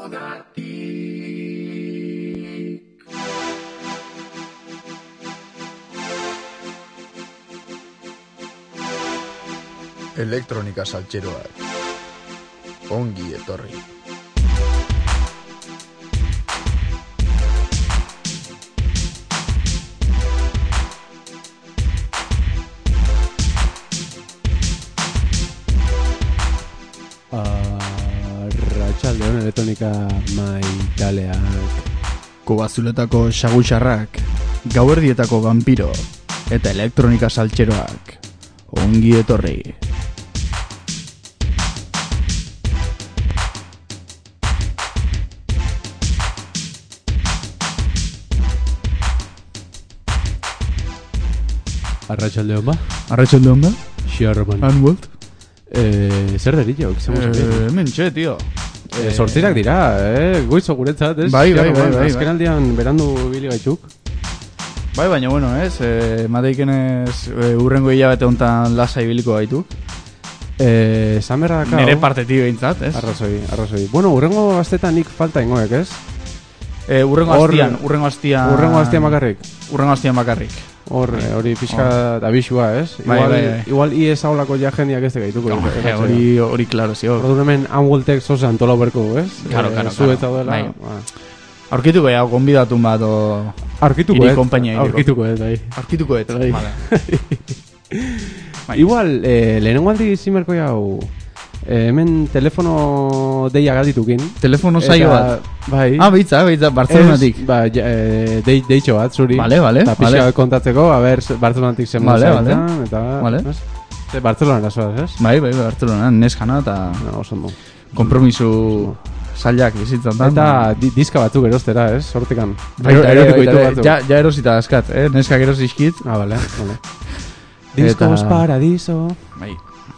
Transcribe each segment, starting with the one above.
Elektronika saltxeroak. Ongi etorri. Arratsaldeon elektronika maitaleak. Kobazuletako xagutxarrak, gauerdietako vampiro eta elektronika saltxeroak. Ongi etorri. Arratsaldeon ba? Arratxaldeon da? Xiarroman. Anwold? Zer deritxok? Mentxe, tio. Sortzirak dira, goizo guretzat, ez? Bai. Azken aldian berandu bili gaitzuk. Bai, baina bueno, ez? Mateikenez urrengo hilabete hontan lasa ibiliko gaitu. Esan berra dakau. Nere partetik behintzat, ez? Arrazoi. Bueno, urrengo astetan nik falta ingoek, ez? Urrengo hastian bakarrik. Hori pixka abisua, ez? Bai. Igual ies haulako ja jendiak ez tegaituko. Hori klaro, zio. Orduan hemen Anwoltek zoze antola berko, ez? Claro. Zuetza dela. Bai. Aurkituko ea, gonbidatun bat o... Aurkituko Vale. Igual, lehenengo aldi zimerko jau, hemen telefono deia galditukin. Telefono saio bat. Bai. Beitza, Bartzelonatik. Deitxo bat, zuri. Vale. Eta pixka kontatzeko, a ber, Bartzelonatik zen Vale. Eta... Vale. Bartzelona erasoaz, ez? Bai, Bartzelona, neskana eta... Osondo. Kompromisu zailak bizitzan da. Eta diska batzuk erostera, ez? Sortikan. Ja erosita askat, neskak erosizkit. Vale. Discos Paradiso. Bai.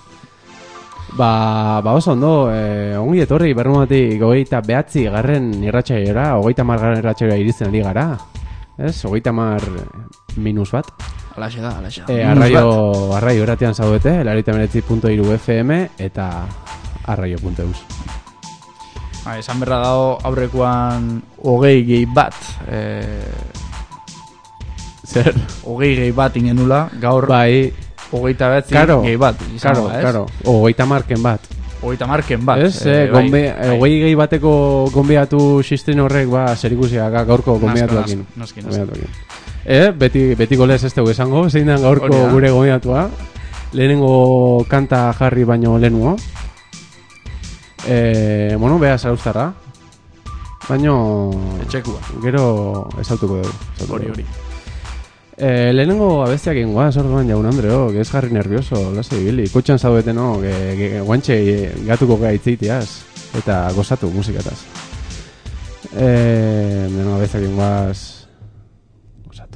Ba oso ondo, ongi etorri berrumatik 29. irratsaiora, 30. irratsaiora irizten ari gara. Ez? 30 minus bat. Alaxe da. Arraio eratean zaudete, 89.3 FM eta arraio.eus. Esan berra dago aurrekoan 20 bat. Zer? 20 bat ingenula, gaur... Bai... 29 gehi bat. Claro. 30 marken bat. 30 marken bat. Ez, 20 gehi bateko gonbiatu sistrin horrek, zerikusia gaurko gonbiatuakin. Noski. Beti golez ez dugu esango, zein den gaurko gure gonbiatua. Lehenengo kanta jarri baino lehenuo. Beha zarauztarra. Baino... Etxekua. Gero ezautuko dugu. Hori. Lehenengo abestiak ingoa, orduan jaun Andreo, que ez jarri nervioso, lasa ibili. Kotxan zaudete, no, guantxe gatuko gaitzitiaz, eta gozatu musikataz. Lehenengo abestiak ingoaz, gozatu.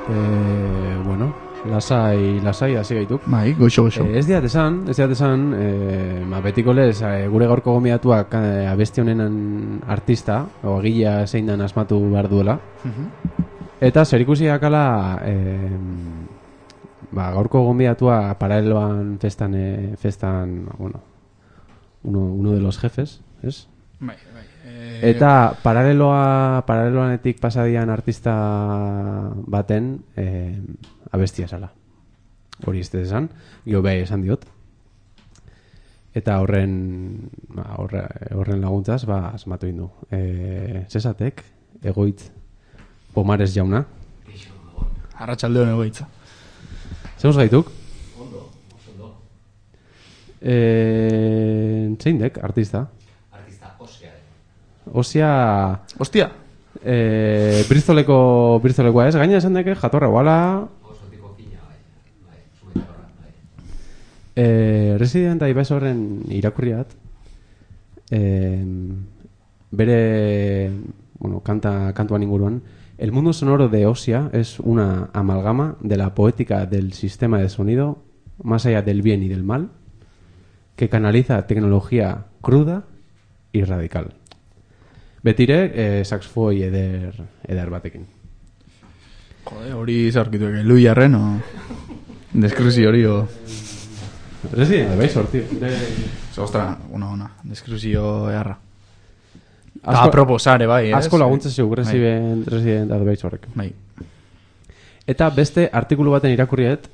Bueno, lasai hasi gaituk. Bai, goxo. Ez diat esan, betiko lez, gure gaurko gomidatuak abesti honen artista, o egilea zein dan asmatu behar duela. Eta zer ikusi dakala, gaurko gombidatua paraleloan festan, bueno, uno de los jefes, ¿es? Bai. Eta paraleloanetik pasadian artista baten abestia zala. Hori ez esan, gio beha esan diot. Eta horren laguntzaz, asmatu indu. Zesatek, egoitz, Pomares jauna. Arratsaldeon egoitza. Zeus gaituk? Ondo. Zein dek, artista? Artista Osia. Ostia... Hostia. Bristolekoa ez, gaina esan deke jatorra guala... Oso tipo fina, bai, sumetarra, bai. Resident Evil horren irakurriat, bere, bueno, kantuan inguruan, el mundo sonoro de Osia es una amalgama de la poética del sistema de sonido, más allá del bien y del mal, que canaliza tecnología cruda y radical. Betire, saxofoi eder batekin. Jode, hori zarkitu eke, Lui Arren, o... Deskripsi hori, o... Resident Evil sortio. Ostra, una, deskripsio eharra. Eta proposare, bai, ez? Asko laguntza zeu, Resident Evil horrek. Bai. Eta beste artikulu baten irakurriet,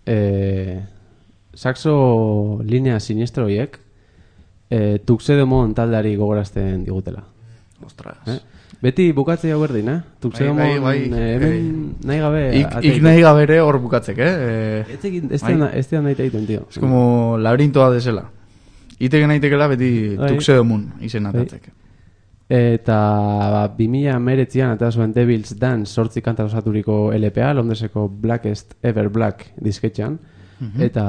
saxo linea siniestro horiek, Tuxedomon taldari gogorazten digutela. Ostras. Beti bukatzea hau berdin, Tuxedomon hemen nahi gabe... Ik nahi gabe ere hor bukatzek, Ez da nahi egiten, tio. Es como laberintoa desela. Iteke naitekela beti Tuxedomon izen atatzek. Eta 2019an eta zuen Devil's Dance 8 kanta osaturiko LPA, Londreseko Blackest Ever Black disketxean. Eta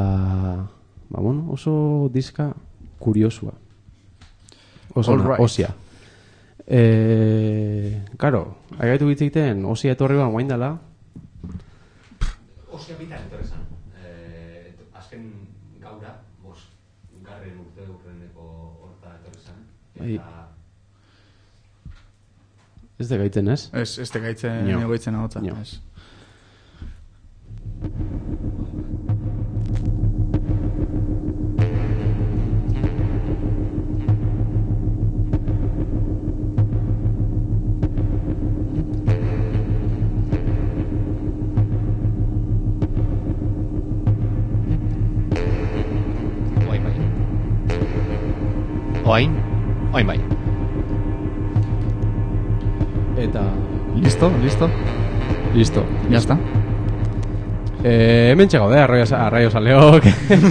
oso diska kuriosua. Oso Osia. Karo, agaitu gitzikten Osia etorri ban guain dela. Osia bitan etorrezan. Azken gaura, garren urreneko horta etorrezan. Eta... Ez de gaitzen, ez? Ez de gaitzen egoitzen agotza. Ez. Oain bai. Eta... Listo. Ya está. Hemen txegaude, arraio saleok.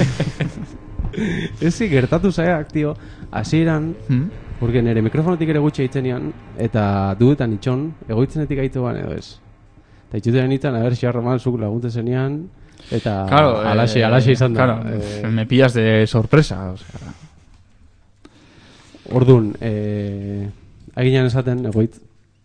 Ezi, gertatu zaiak, tio, hasieran, porque nire mikrofonetik ere gutxe hitzenean, eta dudetan itxon, egoitzenetik aitu ban edo ez. Eta itxutean itzan, a ber, xarra mal, zuk laguntzen zenean, eta alaxe izan da. Claro, me pillas de sorpresa, o sea... Orduan, aginan esaten, egoitz,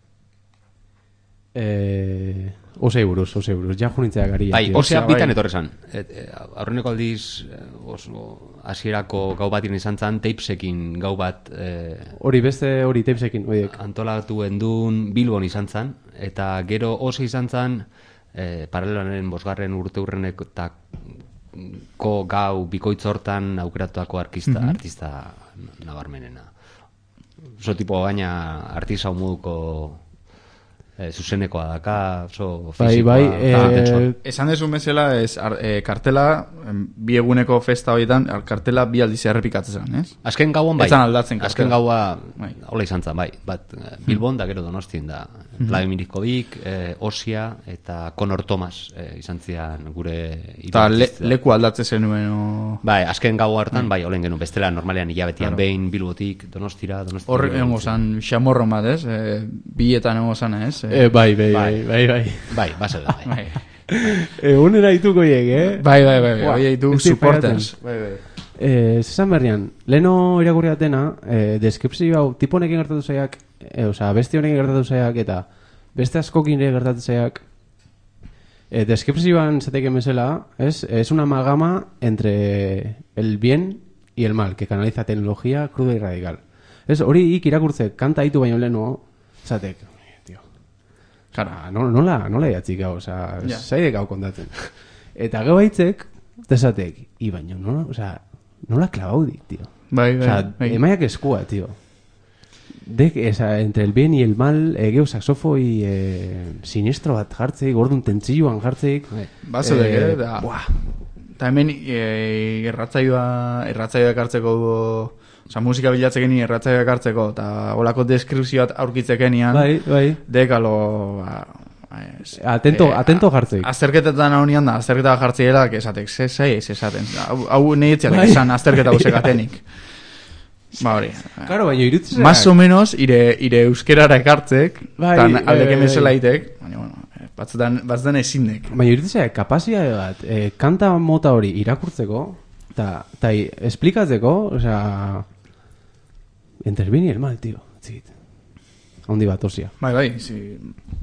Osei buruz, ja junintzea garia. Bai, Osea bitan etorrezan. Aurreneko aldiz, hasierako gau batin izan zan, Tapesekin gau bat... Hori Tapesekin, horiek. Antolatu endun Bilbon izan zan, eta gero Ose izan zan, paraleloaren 5. urte urrenetako gau bikoitz hortan aukeratuako artista nabarmenena. Oso tipo baina artista moduko zuzenekoa daka, oso fizikoa. Bai, esan desu mesela, kartela, bi eguneko festa horietan, kartela bi aldiz errepikatzen, ez? Azken gauan bai. Ezan aldatzen kartela. Azken gaua, hola izan zan, bai. Bat, Bilbon da gero Donostien da. Vladimir Kovik, Osia eta Conor Thomas izan zian gure... Eta leku aldatzen zenuen, o... Bai, azken gau hartan, bai, olen genuen bestela, normalean hilabetian behin Bilbotik, Donostira... Hor egongo zan, xamorro bat, ez? Bietan egongo zan, ez? Bai, basa da, bai. Unera dituko hiek, Bai, hoi ditu supporters. Zesan berrian, leheno irakurri datena, deskripzio hau, tipo honekin gertatu zaiak, beste honekin gertatu zaiak, eta beste askokin ere gertatu zaiak, Descripción zateke mesela es una amalgama entre el bien y el mal, que canaliza tecnología cruda y radical. Es hori irakurtze kanta ditu baino leno, zatek, tío. Cara, nola idatzik gau, osea, zaide gau kontatzen. Eta gau baitzek, zatek, i baino, nola klabaudik, tío. Bai. Emaiak eskua, tío. Entre el bien y el mal, geu saxofoi sinistro bat jartzeik, gordun tentzioan jartzeik. Bazodek, eta hemen erratzaioa ekartzeko oza, musika bilatzeken erratzaioa ekartzeko eta olako deskripzio bat aurkitzekenian bai. Dekalo atento jartzeik. Azterketetan haunian da, azterketa jartzeela esatek, esaten. Hau nehitzialek esan azterketa guzekatenik. Ba hori. Claro, baina irutzen. Más o menos ire euskerara ekartzek, tan aldeke mesela itek, baina bueno, batzutan ezinek. Baina irutzen kapazia bat, kanta mota hori irakurtzeko, eta esplikatzeko, osea, entre el bien y el mal, tío. Haundi bat, osia. Bai, sí.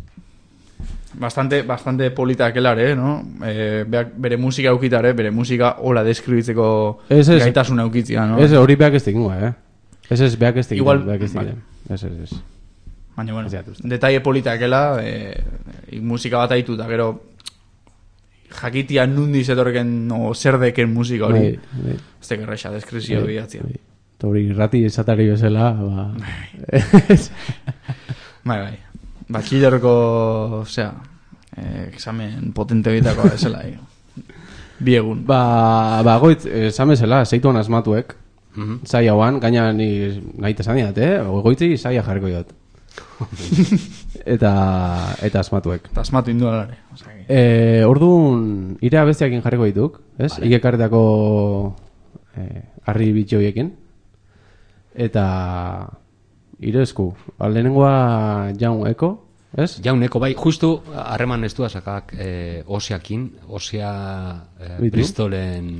Bastante polita kelare, no? Bere musika aukitare, bere musika hola deskribitzeko gaitasun aukitzia, no? Ez hori beak ez tekingo, Ez beak ez tekingo. Igual, Ez. Baina, bueno, detalle polita kela, musika bat aitu, eta gero jakitia nundiz etorreken o zer deken musika hori. Ez teke erresa, deskripzio bidatzia. Eta hori rati esatari bezala, Bai. Bakillerko, osea, examen potente bitako esela, biegun. Goitz, esamezela, zeituan asmatuek, zai hauan, gaina nahi tesan diat, goitzi zaila jarriko jot. eta asmatuek. Eta asmatu indualare. Orduan, ire abestiakin jarriko dituk, ez? Vale. Ikekarretako harri bitxoiekin. Eta ire esku. Lehenengoa Jaun Eko, ez? Jaun Eko, bai, justu harreman ez du asakak Osiakin, Osia Bristolen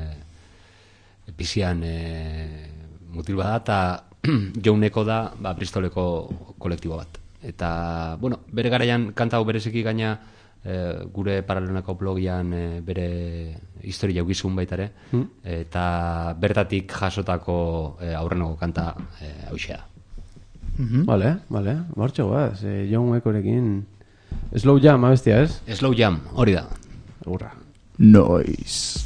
pizian mutil bada, eta Jaun Eko da Bristoleko kolektibo bat. Eta, bueno, bere garaian kanta hau bereziki gaina gure paralelonako blogian bere historia ugizun baitare, eta bertatik jasotako aurrenoko kanta hauxea. Vale, martxo bat, Jaun Ekorekin Slow Jam, abestia, ez? Slow Jam, hori da. Urra. Noise.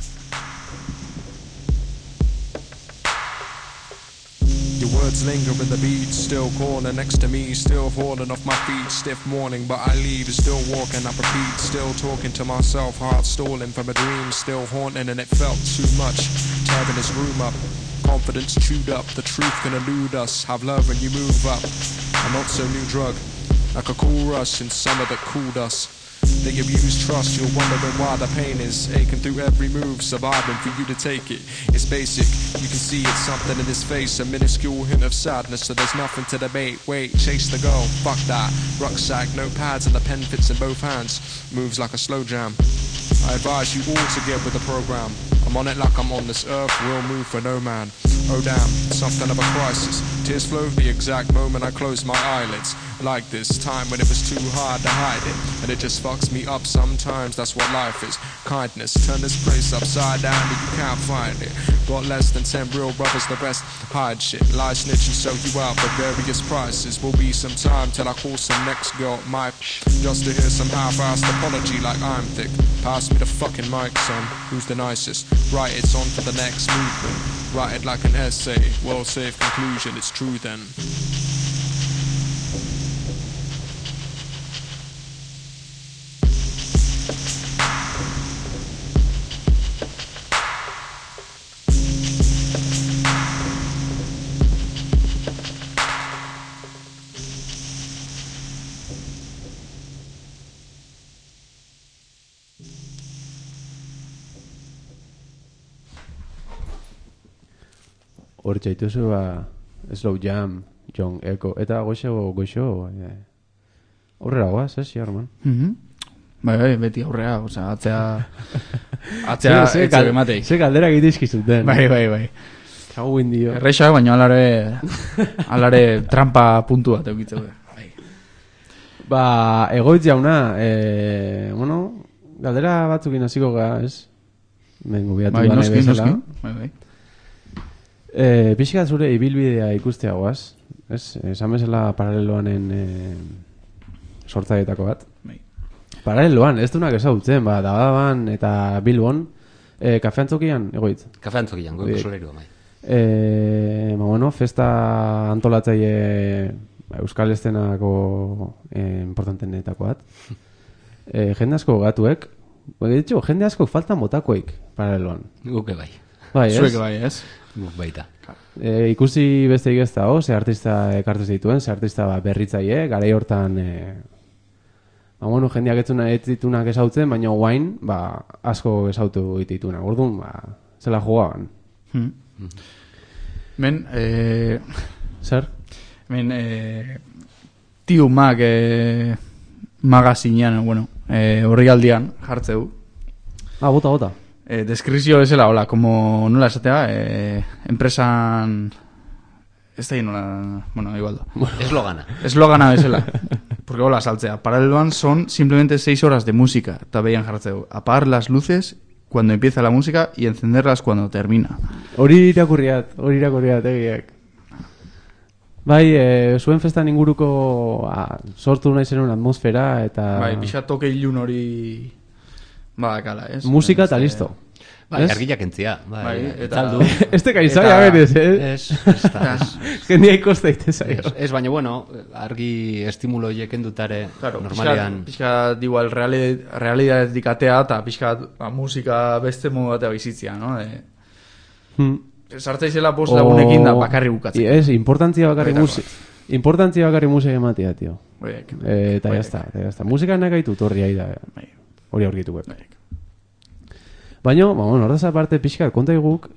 Your words linger in the beat, still calling next to me, still falling off my feet, stiff morning, but I leave, still walking, I repeat, still talking to myself, heart stalling from a dream, still haunting, and it felt too much, tearing this room up, confidence chewed up, the truth can elude us, have love when you move up, a not so new drug, like a cool rush in summer that cooled us. They abuse trust, you're wondering why the pain is aching through every move, surviving for you to take it. It's basic, you can see it's something in his face, a minuscule hint of sadness, so there's nothing to debate. Wait, chase the goal, fuck that. Rucksack, no pads, and the pen fits in both hands. Moves like a slow jam. I advise you all to get with the program. I'm on it like I'm on this earth, we'll move for no man. Oh damn, something of a crisis. Tears flow the exact moment I close my eyelids. Like this time when it was too hard to hide it, and it just fucks me up sometimes, that's what life is. Kindness, turn this place upside down and you can't find it. Got less than 10 real brothers, the rest hide shit. Lie, snitch and sell you out for various prices. Will be some time till I call some next girl Mike, just to hear some half-assed apology like I'm thick. Pass me the fucking mic, son, who's the nicest? Right, it's on for the next movement. Write it like an essay, well-safe conclusion, it's true then. Hor txaituzu Slow Jam, Jaun Eko, eta goxo, aurrera guaz, ez, Jarman? Bai, beti aurrera, oza, atzea etxak ematei. Ze galdera egitizkizuten. Bai. Txau indio. Erreixak, baina alare trampa puntu bat eukitzeu. Egoitz jauna, Galdera batzukin hasiko ga, ez? Mengu biatu Bai, gane noski. bezala. Bai. Pixka zure ibilbidea ikusteagoaz, ez? Esan bezala paraleloanen sortzailetako bat. Bai. Paraleloan, ez dunak ezagutzen, Dababan eta Bilbon, kafeantzokian, egoitz? Kafeantzokian, goiko solerua, bai. Bueno, festa antolatzaile Euskal Estenako importantenetako bat. Jende asko gatuek, jende asko faltan botakoik paraleloan. Guke bai. Bai, ez? Zuek bai, ez? Guk baita. Ikusi beste igezta, ze artista ekartez dituen, ze artista berritzaile, garai hortan bueno, jendeak ez ditunak esautzen, baina guain, asko esautu dititunak. Orduan, zela jugaban. Men, Zer? Men, tiu mag magazinean, bueno, horri aldian jartzeu. Bota. Deskrizio bezala, hola, como nola esatea, enpresan... Ez da nola... Bueno, igual da. Eslogana bezala. Porque hola, saltzea. Paraleloan son simplemente 6 horas de música. Eta behian jartzeu. Apagar las luces cuando empieza la música y encenderlas cuando termina. Hori irakurriat, egiak. Bai, zuen festan inguruko sortu nahi zenun atmosfera eta... Bai, pixa toke ilun hori... Badakala, ez? Musika eta listo. Bai, argilak entzia. Bai, eta... Este kaizaia berez, Ez. Gendia ikosta itezaio. Ez, baina, bueno, argi estimulo hieken dutare normalian... Pixka, igual, realidad dikatea eta pixka musika beste modu batea bizitzia, no? Sartza izela post lagunekin da bakarri bukatzen. Ez, importantzia bakarri musika ematea, tio. Eta jazta. Musika nakaitu torri aida. Hori aurkitu web. Baina, hortaz aparte pixka kontaiguk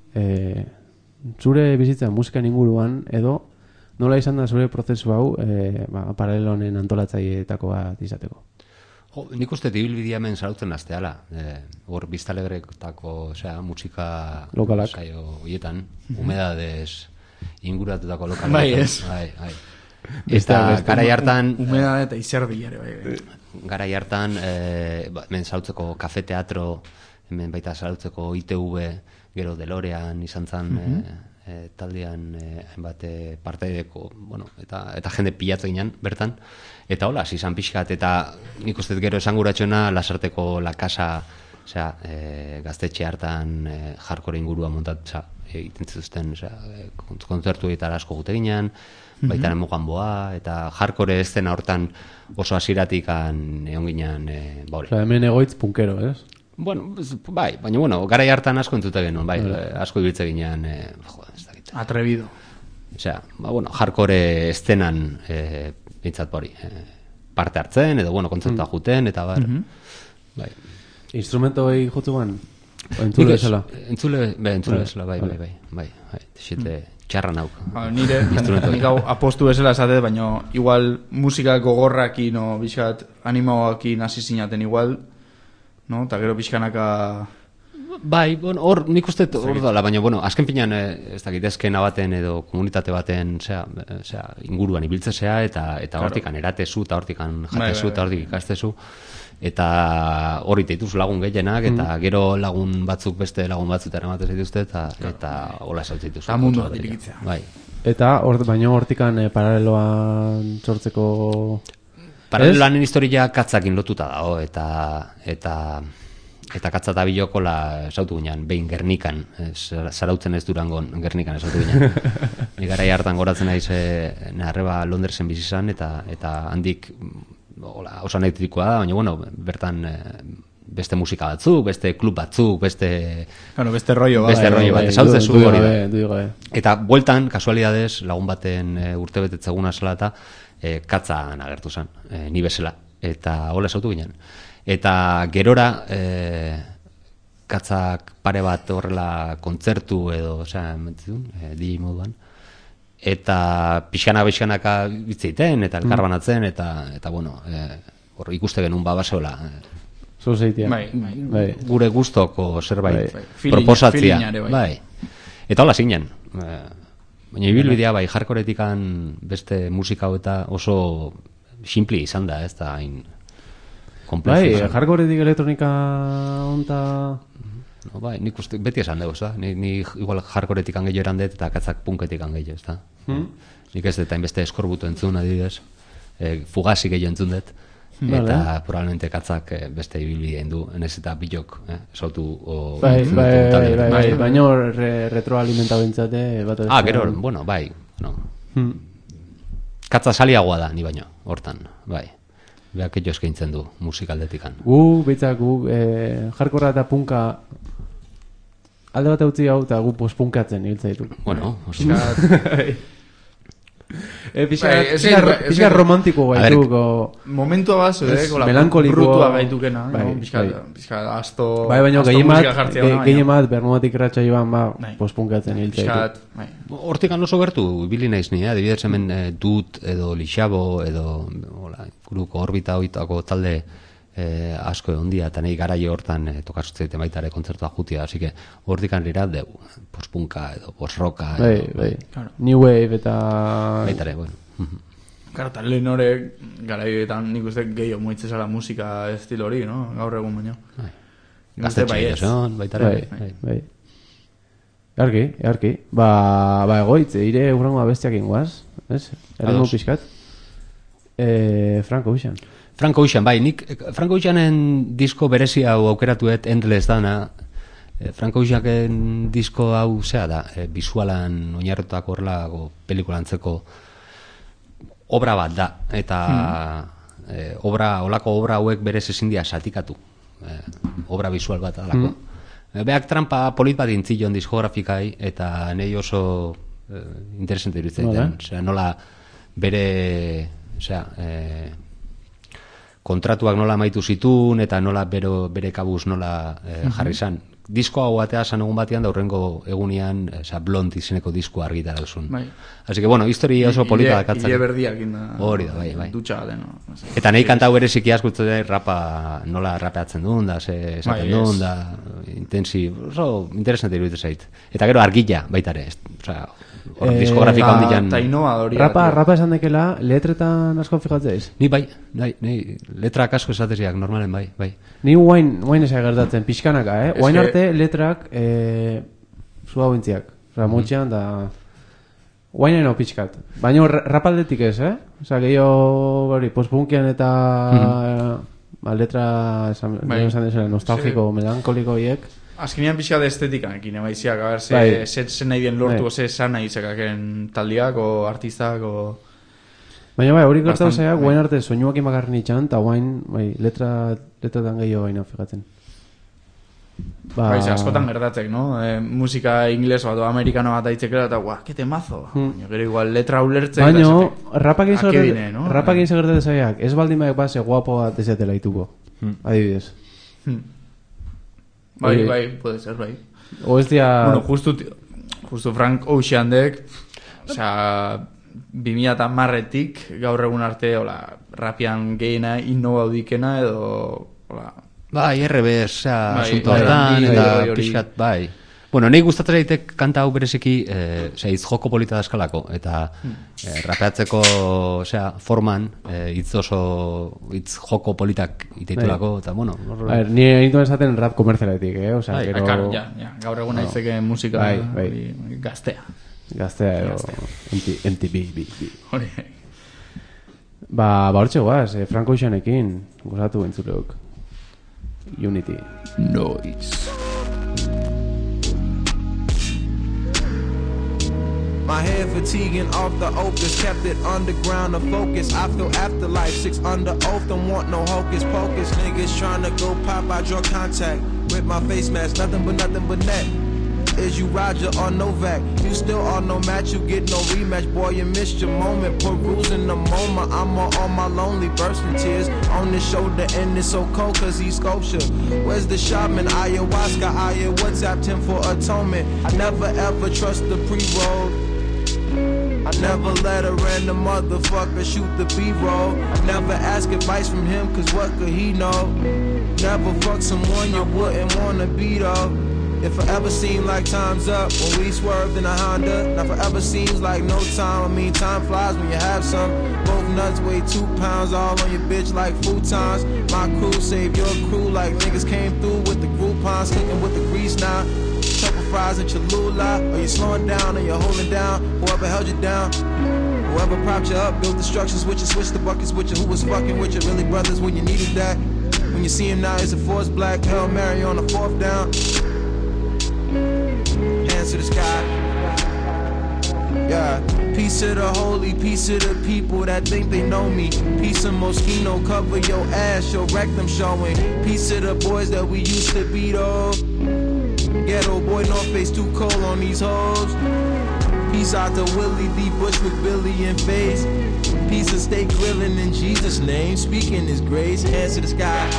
zure bizitzan musikan inguruan edo nola izan da zure prozesu hau paralelonen antolatzaileetako bat izateko. Nik uste ibilbidea hemen sarautzen azteala. Hor biztalegretako musika lokalak saio horietan, humedades inguratutako lokalak. Bai, ez. Bai. Eta garai hartan... Humedade eta izerdi ere, bai. Garai hartan, hemen sarautzeko kafe teatro, hemen baita sarautzeko ITV, gero DeLorean izan zan taldean hainbat partaideko, bueno, eta jende pilatzen ginen bertan. Eta hola, izan pixkat, eta nik uste gero esanguratxona Lasarteko La Casa, gaztetxe hartan hardcore ingurua montat, egiten zituzten kontzertu eta asko gute ginen, baita nemogan boa, eta hardcore estena hortan oso hasieratik egon ginen, hemen egoitz punkero, ez? Bueno, bai, baina bueno, garai hartan asko entzute genuen, bai, asko ibiltze ginen, atrevido. Osea, bueno, hardcore estenan bintzat hori, parte hartzen, edo bueno, kontzertua juten, eta bai. Instrumentoi jutzuan? Entzule bezala? Entzule bezala, bai. Xete, txarra nauk. Nire, nik hau apostu bezala esatet, baina igual musika gogorrakin o bizkat animauakin hasi zinaten igual, no? Eta gero bizkanaka... Bai, bueno, hor nik uste hor dala, baina, bueno, azken pinan, ez dakit, eskena baten edo komunitate baten, inguruan ibiltzesea, eta hortikan eratezu, eta hortikan jatezu, eta hortik ikastezu, eta hori teituz lagun gehienak, eta gero lagun batzuk beste lagun batzutara ematen zituzte, eta hola esautzituz. Eta mundu bat irikitzea. Bai. Eta baina hortikan paraleloan sortzeko... Paraleloanen historia katzakin lotuta dago, eta katza eta bilokola esautu ginen, behin Gernikan, zarautzen ez Durangon, Gernikan esautu ginen. Nik garai hartan goratzen naiz arreba Londresen bizi izan, eta handik oso anekdotikoa da, baina bueno, bertan beste musika batzuk, beste klub batzuk, beste rollo bat, esautzen zu hori da. Eta bueltan, kasualidades, lagun baten urtebetetzeguna zela eta katzan agertu zen, ni bezala, eta hola esautu ginen. Eta gerora katzak pare bat horrela kontzertu edo, DJ moduan, eta pixkanaka bitzeiten, eta elkarbanatzen, eta bueno, hor ikuste genuen babaseola. Gure gustoko zerbait proposatzia. Bai. Eta hola zinen. Baina ibilbidea bai, jarkoretikan beste musika eta oso simpli izan da, ez da hain... Bai, hardcoretik elektronika onta... No, bai, nik uste, beti esan dugu, ni igual hardcoretik angeio erandet eta katzak punketik angeio, ez da? Nik ez dut hainbeste eskorbutu entzun, adibidez, Fugazi gehiago entzun dut, eta probablemente katzak beste ibili egin du, enez eta bilok, esautu... Baina retroalimentau bintzate... Gero, bueno, bai, no. Katza saliagoa da, ni baino, hortan, bai. Beak jo eskaintzen du musikaldetikan. Beitzak, hardcorera eta punka alde bat utzi hau eta gu pospunkatzen ibiltza ditu. Bueno, pixka romantiko gaituko momentua bazo, melankoliko brutua gaitukena, pixka asto baina gehiemat bernuatik ratxa iban pospunkatzen ibiltza ditu. Hortikan oso gertu ibili naiz ni, adibidez hemen Dut edo Lixabo edo guruko orbita hoitako talde asko ondia eta nahi garaio hortan tokazutzeite baitare kontzertua jutia, así que hortikan lira dugu, pospunka edo posroka New Wave eta baitare, bueno. Claro, eta lehen horrek garaioetan nik uste gehiago moitzezala musika estilo hori, no? Gaur egun baino. Gaztetxe baitare. Bai. Earki. Ba egoitz, ire urrengo abestiak ingoaz, ez? Errengo pixkat. Frank Ocean, bai, nik Frank Oceanen disko berezi hau aukeratuet Endless dana. Frank Oceanen disko hau zea da, bisualan oinarrotako horrelago pelikulantzeko obra bat da, eta olako obra hauek berez ezin dira zatikatu, obra bisual bat alako. Beak trampa polit bat intzillon diskografikai, eta nahi oso interesante iruditzen, nola bere kontratuak nola amaitu zitun eta nola bere kabuz nola jarri zan. Disko hau batea san egun batean da hurrengo egunean Blond izeneko diskoa argitara duzun. Así que bueno, historia oso polita dakatzen. Ile berdiak hori da, bai. Dutxa deno. Eta nahi kantau bereziki askutze da rapa nola rapeatzen duen da, esaten duen da, oso interesante iruditzen zait. Eta gero argila baitare, osea, diskografika ondian rapa esan dekela letretan asko fijatzeiz? Ni bai, letrak asko esateziak normalen bai. Ni guain eza gertatzen pixkanaka, guain arte letrak zua bintziak, motxean da guainen hau pixkat, baina rapaldetik ez, oza, gehiago postpunkian eta letra esan desela nostalgiko, melankoliko hiek. Azkenean pixka de estetika ekin, emaiziak, a ber, zen nahi dien lortu, ze esan nahi izakaken taldiak, o artistak, o... Baina bai, hori gertatu zaiak, guain arte soinuak imakarren itxan, eta guain, letratan gehiago gaina fijatzen. Askotan gertatzek, no? Musika ingles bat o amerikano bat aitzekela, eta guau, kete mazo. Gero igual letra ulertzen. Baina, rapak egin gertatzen zaiak, ez baldin baik base guapo bat ezetela ituko. Adibidez. Bai, puede ser, bai. O ez dia... Bueno, justu Frank Ocean dek, osea, 2010etik gaur egun arte, hola, rapian gehiena, inno gaudikena, edo, hola... Bai, RBS, osea, asunto hartan, eta pixkat, bai. Bueno, nahi gustatzen daitek kanta hau bereziki, hitz joko polita daskalako, eta rapeatzeko, osea, forman, hitz joko politak iteitulako, eta bueno... Ni egin esaten rap komerzialetik, osea, gero... Gaur egun naizeke musika gaztea. Gaztea, MTV. Hori. Ba, hortxe guaz, Frank Oceanekin, gozatu entzuleok. Unity. Noise. My head fatiguing off the opus, kept it underground to focus. I feel afterlife, 6 under oath, don't want no hocus pocus. Niggas tryna go pop, I draw contact with my face mask, nothing but net. Is you Roger or Novak? You still are no match, you get no rematch. Boy, you missed your moment, perusing the moment. I'm on my lonely, bursting tears on his shoulder, and it's so cold cause he's sculpture. Where's the shaman? Ayahuasca, WhatsApped him for atonement. I never ever trust the pre-roll. I never let a random motherfucker shoot the B-roll. I never ask advice from him, cause what could he know? Never fuck someone you wouldn't wanna be though. It forever seemed like time's up when we swerved in a Honda. Now forever seems like no time. I mean, time flies when you have some. Both nuts weigh 2 pounds, all on your bitch like futons. My crew save your crew like niggas came through with the Groupons, cooking with the grease now. Couple fries and Cholula. Are you slowing down or you holding down? Whoever held you down, whoever propped you up, built the structures with you, switched the buckets with you. Who was fucking with you? Really brothers when you needed that. When you see him now, he's a force black. Hail Mary on the 4th down. Hands to the sky. Yeah. Peace to the holy, peace to the people that think they know me. Peace to Moschino, cover your ass, your rectum showing. Peace to the boys that we used to be though. Ghetto boy, North Face too cold on these hoes. Peace out to Willie D. Bush with Billy and Face. Peace to stay grilling in Jesus' name, speaking his grace. Hands to the sky.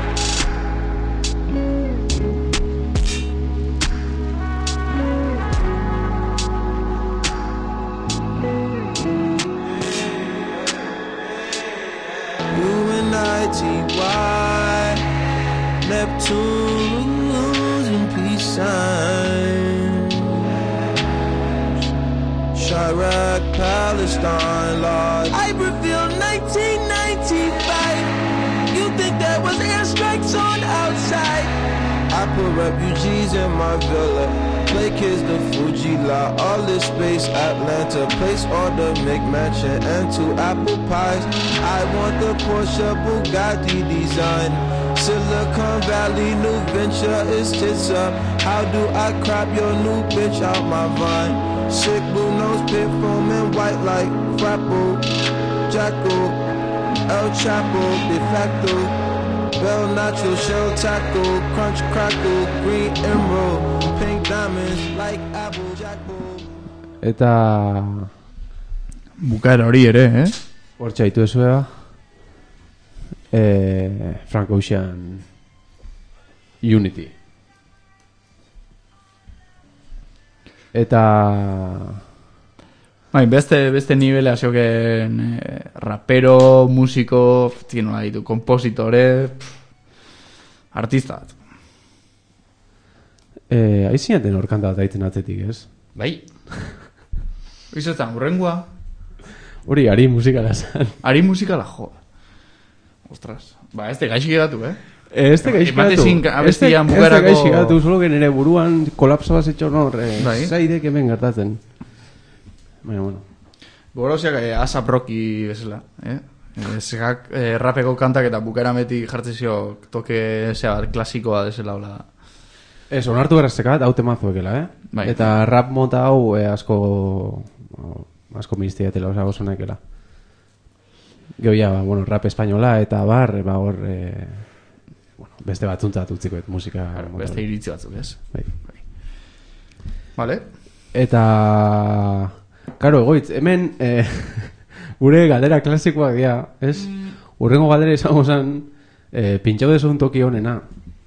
Neptunes and peace signs. Chirac, Palestine, Lord. Iberville, 1995. You think that was airstrikes on outside? I put refugees in my villa. Play kids the Fuji La, all this space, Atlanta. Place order, make mansion and 2 apple pies. I want the Porsche Bugatti design. Silicon Valley, new venture is tits up. How do I crop your new bitch out my vine? Sick blue nose, pit foam and white like Frapple, Jackal, El Chapo, de facto. Bell nacho, shell tackle, crunch crackle, green emerald, pink diamonds like apple, jackal. Eta bukaera hori ere, hortxe haitu ezuea Frank Ocean Unity. Eta bai, beste nivela zeuken rapero, musiko, nola ditu, kompositore, artista bat. Aiziaten horkanta bat aitzen atzetik, ez? Bai. Izetan, urrengua. Hori, ari musikala zan. Ari musikala, jo. Ostras. Ba, ez de gaixik edatu, Ez de gaixik edatu. Ez de gaixik edatu, solo que nire buruan kolapso bat zetxo nor, zaidek hemen gertatzen. Baina, bueno. Borosiak asap rocky bezala, Segak rapeko kantak eta bukera meti jartzezio toke klasikoa desela hola. Ez, onartu berrazekat, hau temazuekela, Bai. Eta rap mota hau asko ministriatela, oso nekela. Gehoia, bueno, rap espainola eta bar, hor, beste batzuntzat utziko musika. Claro, beste iritzi batzuk, ez? Bai. Vale. Eta, karo, egoitz, hemen gure galdera klasikoak dira, ez? Urrengo galdera izango zen pintxau dezun toki honena.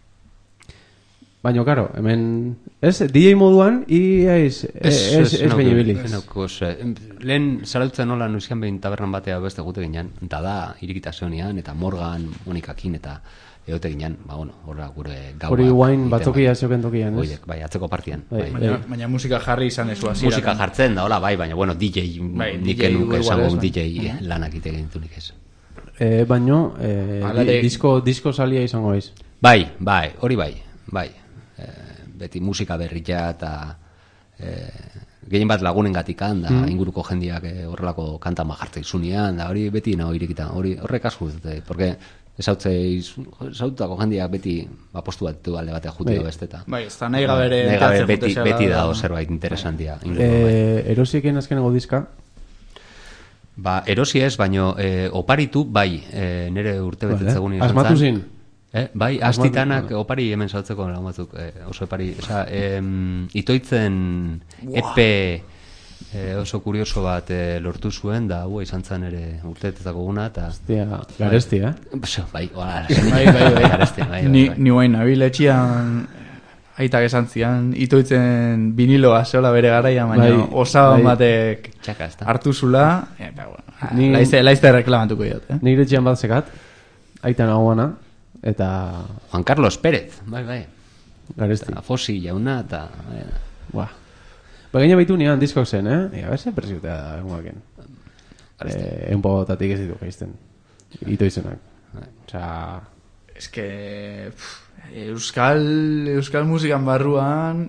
Baina, karo, hemen, ez, DJ moduan, ez baina ibili. Lehen zarautzen nola nuizkian behin tabernan batea beste gute ginean, eta da, irikitazionean, eta Morgan, Monikakin, eta egote ginean, ba, bueno, horra gure gaua. Hori guain batzokia zeuken tokian, ez? Bai, atzeko partian. Baina musika jarri izan ezu azira. Musika jartzen da, hola, bai, baina, bueno, DJ, nik enuke esango DJ lanak ite gintunik ez. Baina, disko salia izango ez? Bai, hori bai. Beti musika berria eta gehien bat lagunen gatikan da inguruko jendiak horrelako kanta majartze izunean da hori beti nago irikita horrek asko dute porque esautako jendiak beti apostu bat du alde batea jutio besteta bai, ez da nahi gabere beti da zerbait interesantia Erosieken azkeneko diska ba, erosi ez, baino oparitu bai nire urte betetzegun izan asmatu zin? Bai, astitanak opari hemen saltzeko lagun batzuk oso epari, itoitzen epe oso kurioso bat lortu zuen da hua izan zen ere urteetetako guna eta garesti, bai, garesti ni guain nabil etxian aitak esan zian itoitzen viniloa zeola bere garaia baina osaban batek hartu zula laizte reklamatuko diot nire etxian bat zekat aitan aguana eta Juan Carlos Pérez, bai. Garesti. Fosi jauna, eta... Buah. Gaina baitu nian diskok zen, a ver, se presiutea da, enguaken. Enpotatik ez ditu geizten. Ito izenak. Osea... Es que... Euskal musikan barruan...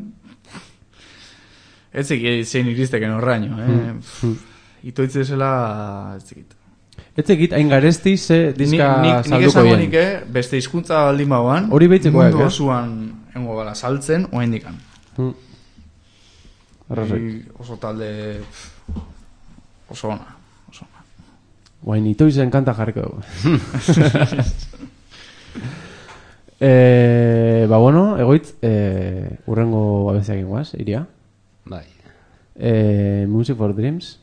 Ez zekit zein iristeken horraino, Itoitze zela... Ez zekit. Ez zekit, hain garesti ze diska salduko nik esango nike, beste hizkuntza baldin bauan, hori behitzekoak, mundu osuan engo gala saltzen, oen dikan. Oso talde... Oso ona. Guain, itoizen kanta jarriko dugu. Bueno, egoitz, urrengo abeziak ingoaz, iria? Bai. Music for Dreams.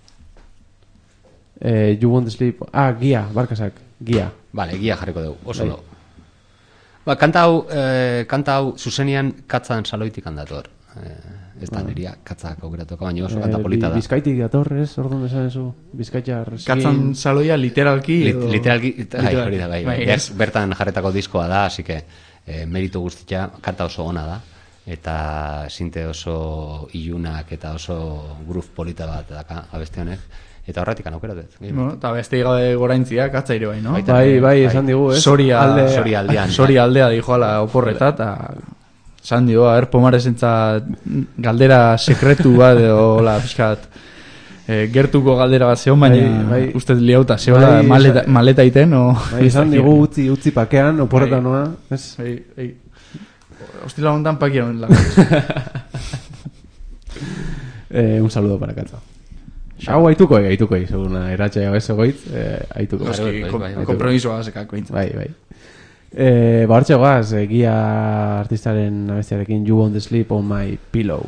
You Want to Sleep. Gia, barkasak, Gia. Vale, Gia jarriko dugu, oso no. Kanta hau zuzenian katzan saloitik handator. Ez da niria katzak aukeratuko, baina oso kanta polita da. Bizkaitik dator, ez? Orduan esan zu? Bizkaitar... Katzan saloia literalki... Literalki, hori da, bai. Bertan jarretako diskoa da, así que meritu guztia, kanta oso ona da. Eta sinte oso ilunak eta oso groove polita bat daka abeste honek. Eta horretik anaukeratez. Eta beste gabe goraintzia, katza ere bai, no? Bai, esan digu, ez? Sori aldea dijoala oporreta, eta... Esan dio, pomaresentza galdera sekretu bat, hola, pixkat, gertuko galdera bat zeon, baina ustez liauta, zeola maleta iten, o... Esan digu utzi pakean, oporreta noa, ez? Hostila hontan pakean. Un saludo para Katza. Hau aituko seguna, eratxe hau ez egoitz, aituko. Kompromisoa sekako intza. Bai. Hortxe goaz, Gia artistaren abestiarekin You Want to Sleep on My Pillow.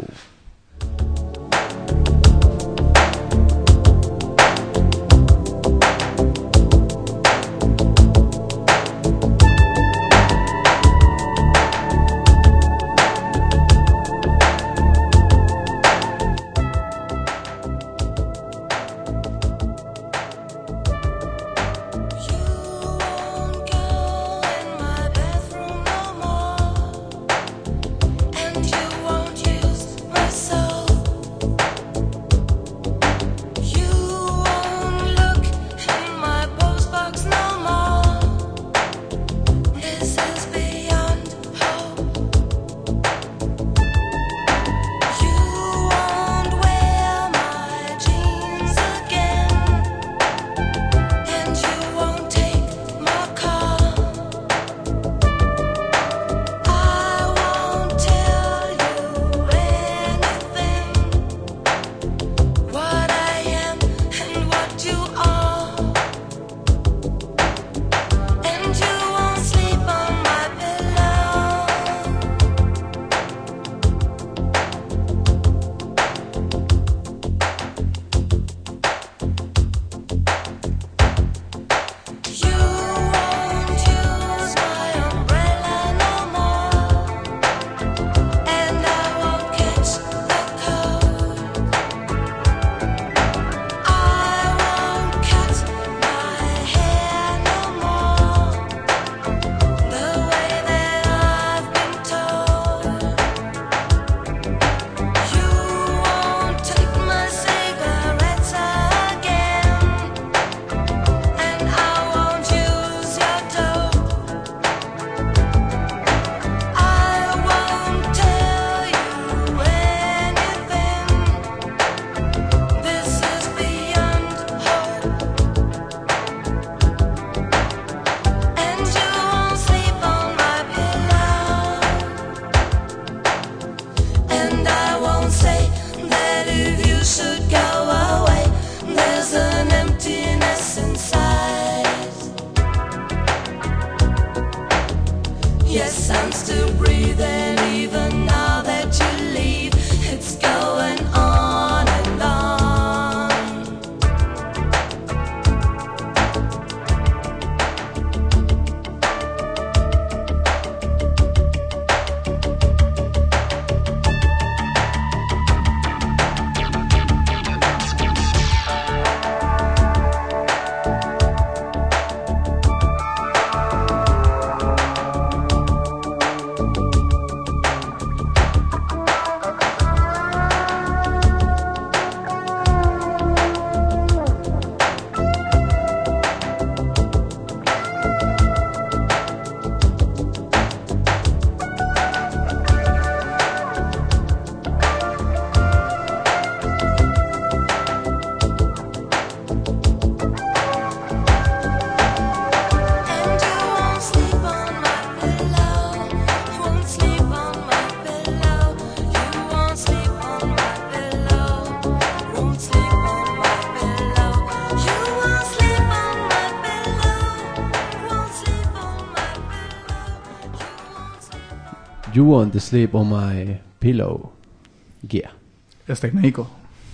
You want to sleep on my pillow. Yeah. Este nahiko.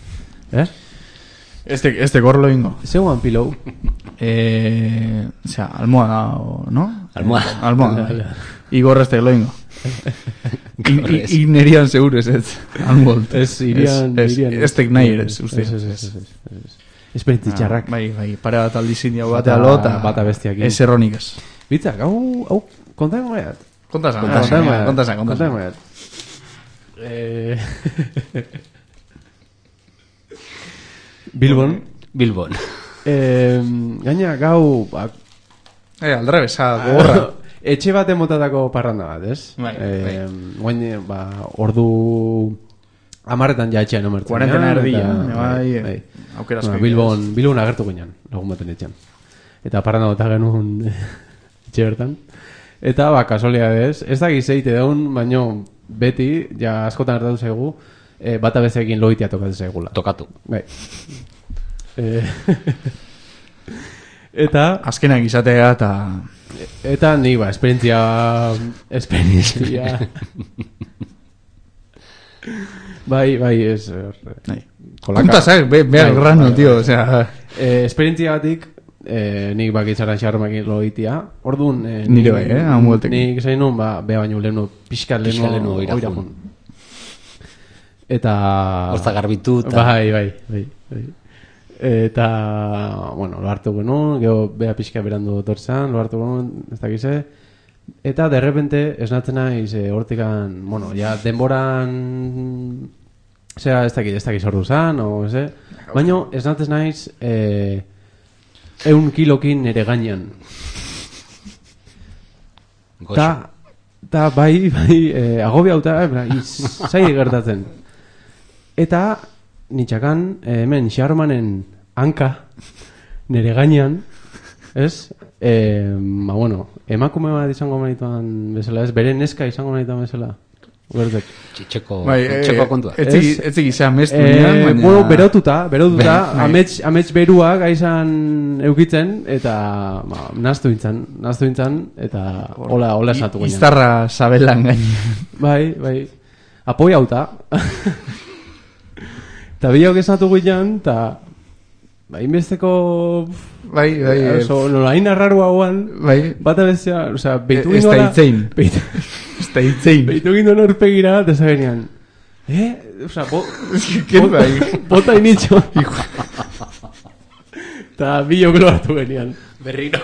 Eh? Este gorlo ingo. Zeuan pillow. Osea, almohada, ¿no? Almohada. Igor este lo ingo. Y nerian seguro ez. Almohada. Ez irian. Este nahi eres, uste. Esperientzi txarrak. Bai, pare bat aldizin jau bate alo, eta bata bestiakin. ez erronikaz. Bitzak, hau, kontaen gaiat. Kontasen. Bilbon. Gaina gau... Aldrebesa, gogorra. Etxe bat emotatako parranda bat, ez? Bai. Guain, ordu... Amarretan ja etxean omertzen. Cuarentena erdia. Bai. Aukerazko. Bilbon agertu ginen, lagun baten etxean. Eta parranda bota genuen etxe bertan. Eta, kasualidadez, ez da gizeite daun, baino beti, ja askotan hartatu zaigu, bata bezekin loitea tokatu zaigula. Tokatu. Bai. Eta... Azkenak izatea eta... Eta ni, esperientzia... Bai, ez... Kontazak, behar grano, tio, osea... Esperientzia batik, nik bakitzaran xarromakin loitia. Orduan... Nire bai, hamueltek. Nik zain nun, beha baino lehenu, pixkat lehenu oirajun. Eta... Horta garbitu eta... Bai. Eta... Bueno, lo hartu genuen, geho beha pixka berandu torzan, lo hartu genuen, ez dakize. Eta, de repente, esnatzen naiz, hortikan, bueno, ja, denboran... Osea, ez dakiz ordu zan, o, ez, baina, esnatzen naiz, 100 kilokin ere gainean. Ta, bai, agobiauta, zaide gertatzen. Eta, nitxakan, hemen, xarmanen hanka, nere gainean, ez? Bueno, emakume bat izango manituan bezala, ez? Bere neska izango manituan bezala. Bertek. Txeko kontua. Etzik izan mestu nian, baina... Bueno, berotuta, amets beruak aizan eukitzen, eta naztu intzan, eta hola esatu ginen. Iztarra sabelan gaine. Bai, apoiauta. Eta biok esatu ginen, eta... Inbesteko... Bai. Nolain arraru hauan... Bai. Bata bezea... Osea, beitu gindola... Estaitzein. Beitu gindola horpegira, eta zabenean... Osea, bota initxo. Eta biok lo hartu genian. Berriro.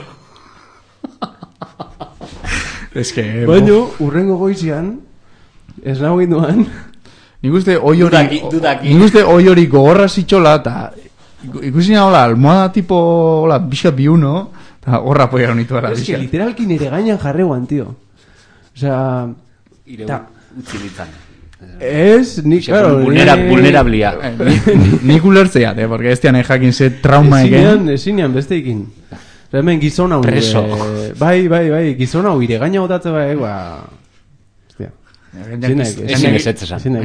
Baina, urrengo goizian... Ez nago ginduan... Nik uste oi hori gogorra zitxola, eta... Ikusina hola, almohada tipo hola, bixa biuno, eta horra poia honitu ara. Ez que literalki nire gainan jarreuan, tío. Osea... Utzilitzan. Ez, nik, claro... Vulnerablia. Nik ulertzea, porque ez tian jakin ze trauma egen. Ezinean, beste ikin. Hemen gizona hau... Preso. Bai, gizona hau ire gaina otatze bai, Hostia. Ezin ezetz esan.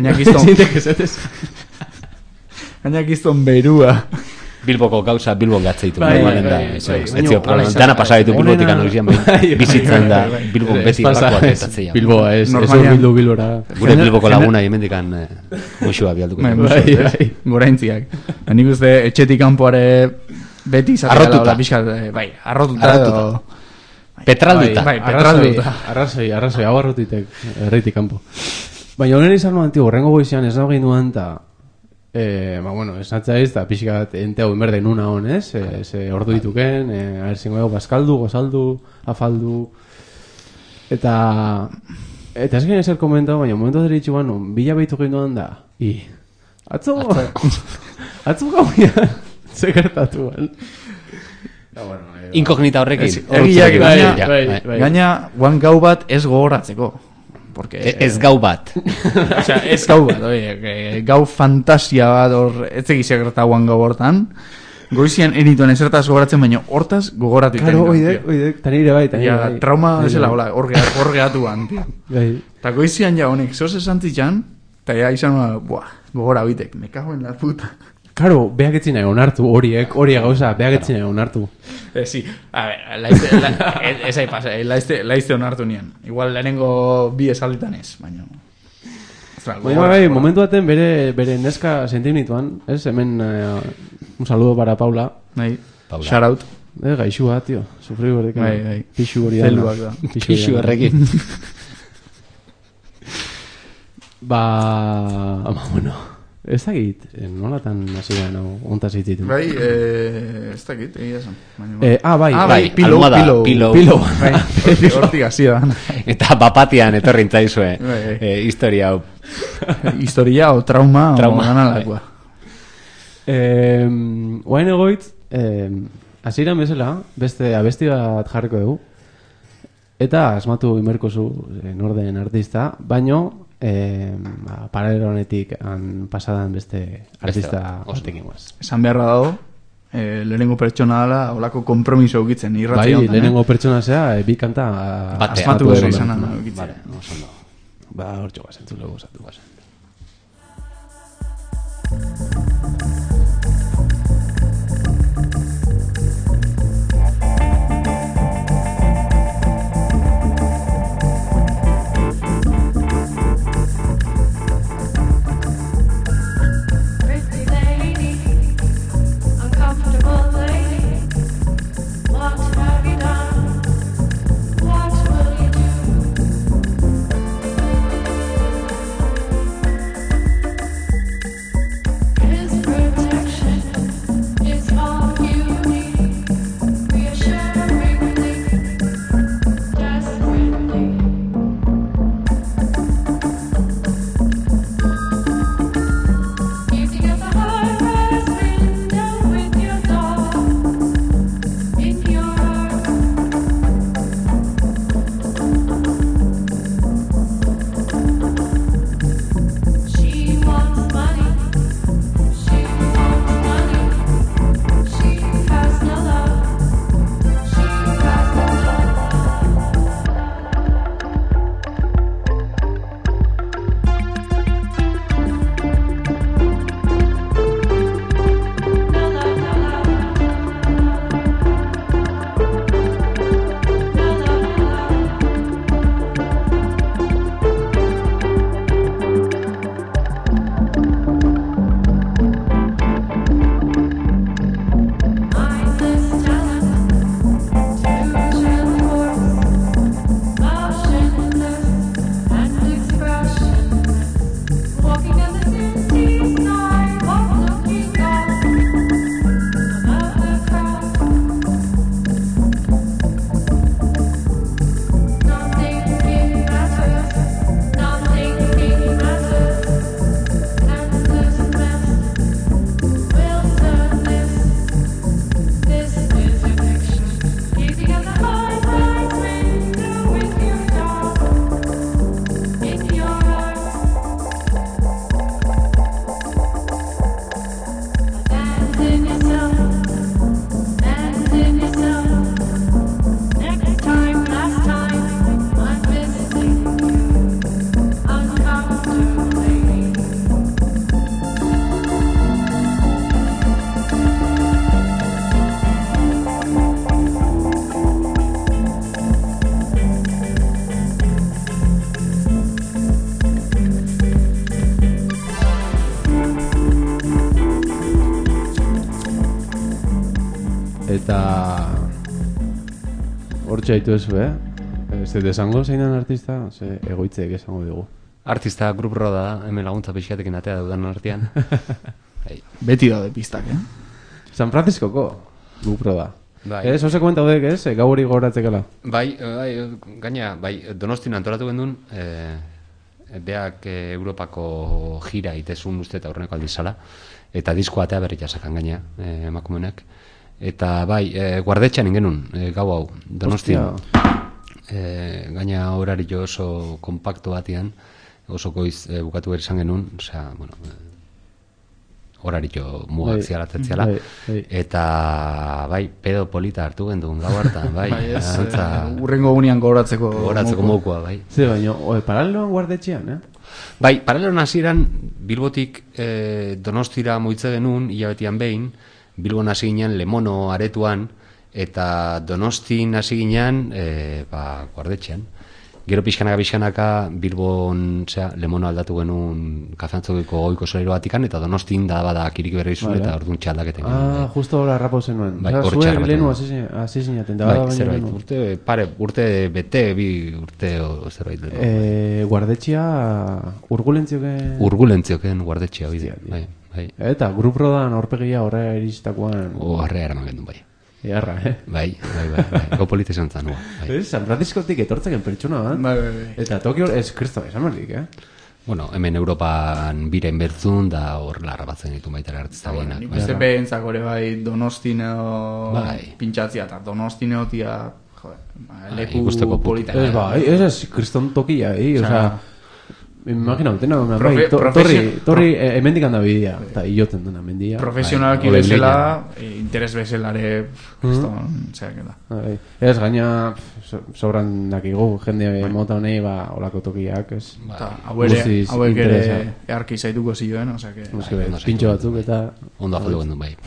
Gaina gizton berua. Bilboko gauza, Bilbon gatzeitu. Bai. Dana pasaditu Bilbotik anoizian bizitzen da. Bilbon beti bakoak etatzea. Bilboa, ez Bilbora. Gure Bilboko laguna hemendikan goxua bialduko. Bai, goraintziak. Nik uste etxetik kanpoare beti izatea bai, arrotuta. Petralduta. Bai, petralduta. Arrazoi, hau arrotitek, erreitik kanpo. Baina honen izan nuan, horrengo goizian ez nago ginduan, eta... bueno, esnatzea ez, eta pixka bat enteu enberde nuna hon, ez? Ordu dituken, aherzingo ego, baskaldu, gozaldu, afaldu... Eta ez gine zer komentau, baina momentu deritxu banu, bila behitu ginduan da, atzo gauian, ze gertatu ban. Inkognita horrekin. Gaina, guan gau bat ez gogoratzeko. Ez gau bat. Osea, ez gau bat, gau fantasia bat, ez egizia gerta guan gau hortan. Goizian erituen ezertaz gogoratzen, baina hortaz gogoratu iten. Claro, oidek, tanire bai. Trauma desela, hor gehatu ban. Eta goizian ja honek, zoz esantzitxan, eta ja izan, gogora bitek, me cago en la puta. Karo, beak etzina onartu horiek, gauza, beak etzina onartu. Sí, a ver, esa pasa, laizte onartu nien. Igual lehenengo bi esalditan ez, baina... Momentu baten bere neska sentimenituan, ez? Hemen un saludo para Paula. Shout out. Gaixua, tío. Sufri gordik. Pixu hori da. Pixu errekin. Bueno, ez dakit, nolatan hasi garen ontaz hitzitu. Ez dakit, egia esan. Bai, pilo. Hortik hasi da. Eta bapatian etorri intzaizue historia hau. Historia o trauma ganalakoa. Oain egoitz, hasieran bezala, beste abesti bat jarriko dugu. Eta asmatu imerko zu norden artista, baino paralelo honetik pasadan beste artista batekin guaz. Esan beharra dago, lehenengo pertsona dela olako kompromiso ukitzen irratzea. Bai, lehenengo pertsona zea, bi kanta asmatu ere izan ukitzen. Hor txoga zentzule gozatu bazen. Eta hortxe haitu ezu, ez desango zeinan artista, egoitzek esango dugu. Artista Grup Roda da, hemen laguntza pixkatekin atea dudan artean. Beti daude pistak, San Franciscoko Grup Roda. Bai. Oso komentau dek, gau hori goratzekela. Bai, gaina, Donostin antolatu gendun, beak Europako jira itezun uste eta horreneko aldizala, eta disko atea berri jasakan gaina, emakumenek. Eta bai, guardetxean ingenun, gau hau, Donostin. Gaina horari jo oso kompakto batian, oso goiz bukatu behar izan genuen, osea, bueno, horari jo mugak zialatetziala, eta bai, pedo polita hartu genduen gau hartan, bai. Urrengo unian goratzeko mokoa, bai. Ze baino, paraleloan guardetxean, Bai, paraleloan hasieran Bilbotik Donostira moitze genuen, hilabetian behin, Bilbon hasi ginen Lemono aretuan, eta Donostin hasi ginen guardetxean. Gero pixkanaka Bilbon Lemono aldatu genuen kafeantzokiko goiko solero batikan, eta Donostin da bada kirik berri zuen, eta orduan txaldaketen genuen. Justo hola rapo zenuen. Bai, zuek lehenu hasi zinaten. Bai, zerbait, urte bete, bi urte zerbait. Guardetxea urgulentzioken... Urgulentzioken guardetxea, bai. Eta grup rodan aurpegia horre iristakoan... Horre eraman gendun, bai. Earra, Bai. Gau polite esan zanua. San Franciscotik etortzeken pertsona bat. Bai. Eta Tokio, kristo, esan merdik, Bueno, hemen Europan biren bertzun, da hor larra batzen ditu baitara artista bienak. Nik uste behentzak hori bai Donostineo pintxatzia, eta Donostineo tia leku polita. Ez kriston tokia, imagina, torri emendik handa bidea, eta ioten dena mendia. Profesionalki bezala, interes bezelare, ez gaina sobran dakigu, jende mota honei, olako tokiak, ez. Hauek ere earki zaituko zioen, pintxo batzuk eta... Ondo afaldu gendun, bai.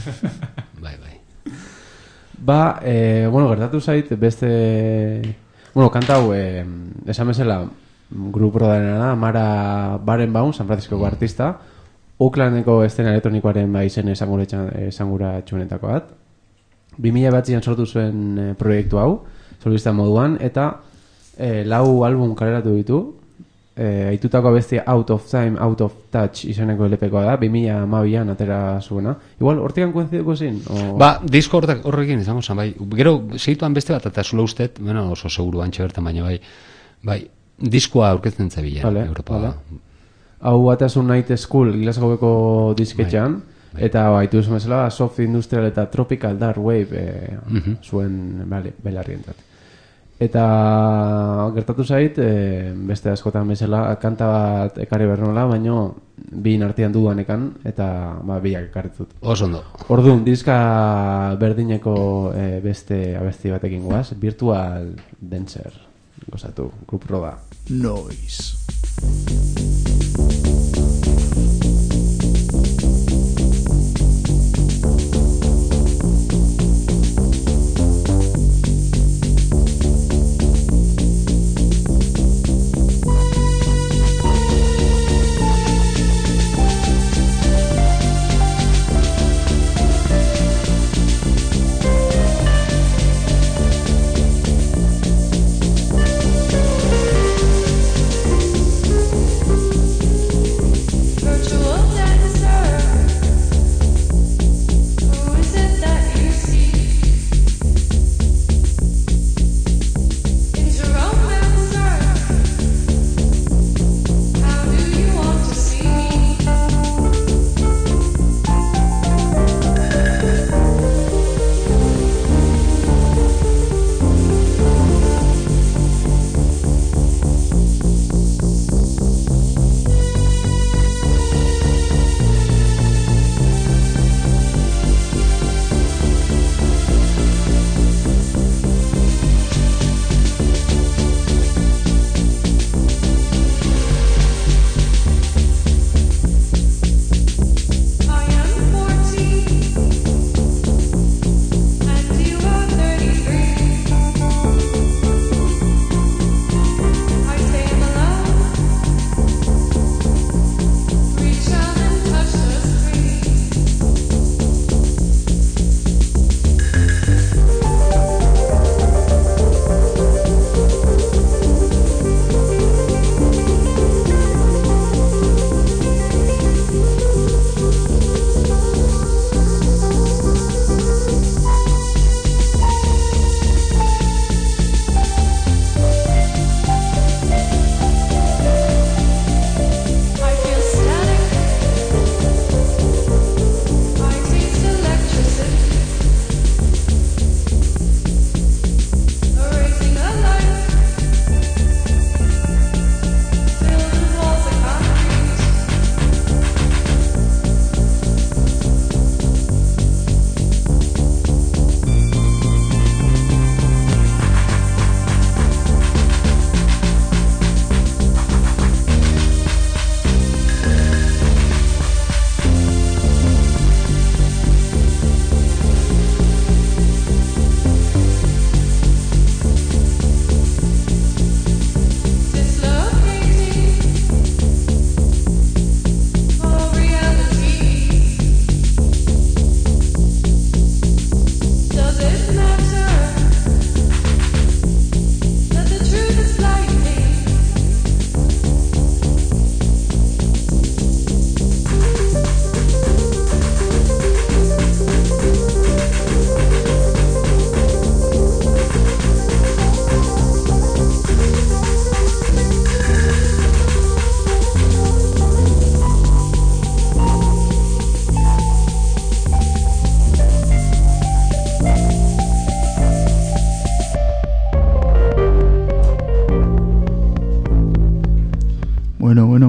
Bueno, gertatu zait, beste... Bueno, kanta hau, esan bezala, grupo rodarena da, Mara Barenbaum, San Francisco artista, Oaklandeko estena elektronikoaren izen esangura txunetako bat. 2000 sortu zuen proiektu hau, solista moduan, eta 4 album kaleratu ditu, aitutako bestia Out of Time, Out of Touch izeneko LP-koa da, 2012an atera zuena. Igual, hortikan koenziduko zin? Disko horrekin izango zen, bai. Gero, segituan beste bat, eta zulo ustet, oso seguru antxe bertan, baina bai, diskoa aurkezten zabilen, Europa. Hau batazun Night School Glasgoweko disketxean, eta baitu esan bezala Soft Industrial eta Tropical Dark Wave zuen belarrientzat. Eta gertatu zait, beste askotan bezala, kanta bat ekarri bernola, baino bien artean dudanekan, eta biak ekarritut. Osondo. Orduan, diska berdineko beste abesti batekin guaz, Virtual Dancer. Gozatu, grup roda. Noise.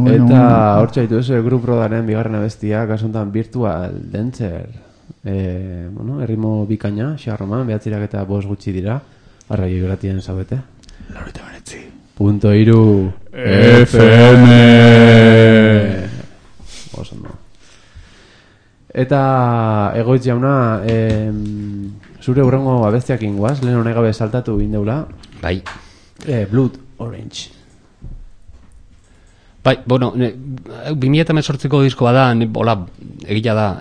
Eta hortxe haitu ez Group Rodaren bigarren abestia, kasuntan Virtual Dancer. Erritmo bikaina, xarroman, behatzirak eta 5 gutxi dira. Arrai egratien zaudete. Laurita menetzi. .3 FM. Osondo. Eta Egoitz jauna, zure hurrengo abestiak ingoaz, lehen honek gabe saltatu indeula. Bai. Blood Orange. Bai, bueno, 2018ko diskoa da, hola, egila da,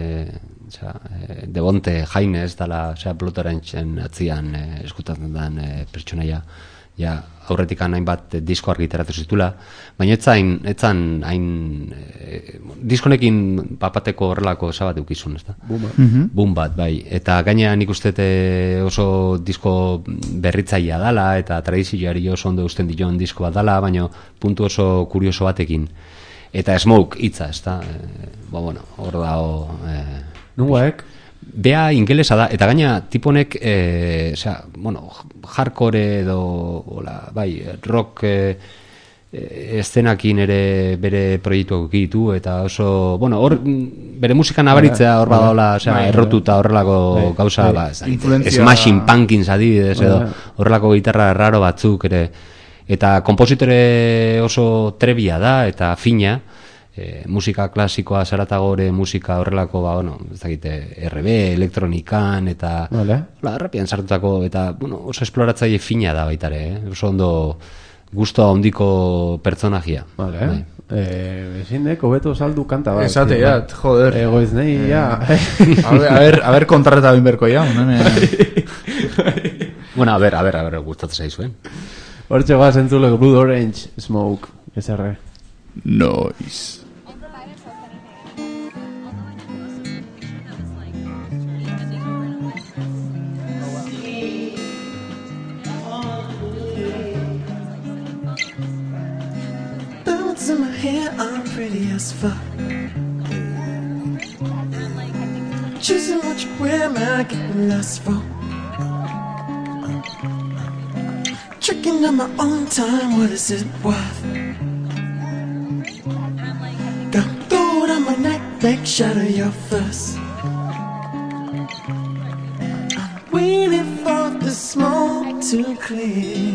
Devonte Jaime ez dala, Blood Orangeen atzian eskutatzen den pertsonaia, ja, aurretikan hainbat disko argitaratu zitula, baina etzan hain diskonekin papateko horrelako esabat eukizun, ez da? Boom bat, bai. Eta gaina nik uste oso disko berritzailea dala, eta tradizioari oso ondo usten dion disko bat dala, baina puntu oso kurioso batekin. Eta Smoke hitza, ez da? Hor dago... Nungoek? Bea ingelesa da, eta gaina tiponek hardcore edo rock estenakin ere bere proiektuak ditu, eta oso, hor bere musika nabaritzea hor badaola, errotuta horrelako gauza, Smashing Pumpkins adibidez, edo horrelako gitarra raro batzuk ere, eta kompositore oso trebia da, eta fina, musika klasikoa zaratagore, musika horrelako, ez dakite, RB, elektronikan, eta rapian sartutako, eta oso esploratzaile fina da baitare, oso ondo gustoa ondiko pertsonajia. Ezindek, hobeto saldu kanta bat. Esate, joder. Egoiz nahi, A ver, kontrarreta binberko, Bueno, a ver, gustatzen zaizuen. Hortxe goaz entzulek Blood Orange Smoke, SR. Noise. In my hair, I'm pretty as fuck. Choosing what you wear, man, I get less for. Tricking on my own time, what is it worth? Got gold on my neck, make shadow your face. I'm waiting for the smoke to clear.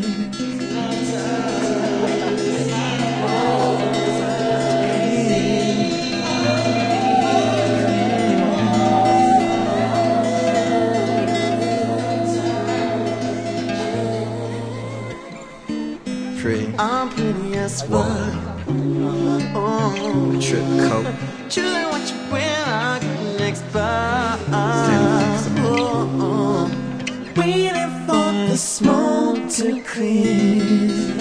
I'm pretty as fuck. Trip coat. Choosing what you wear, I get next by. Waiting for the smoke to clear.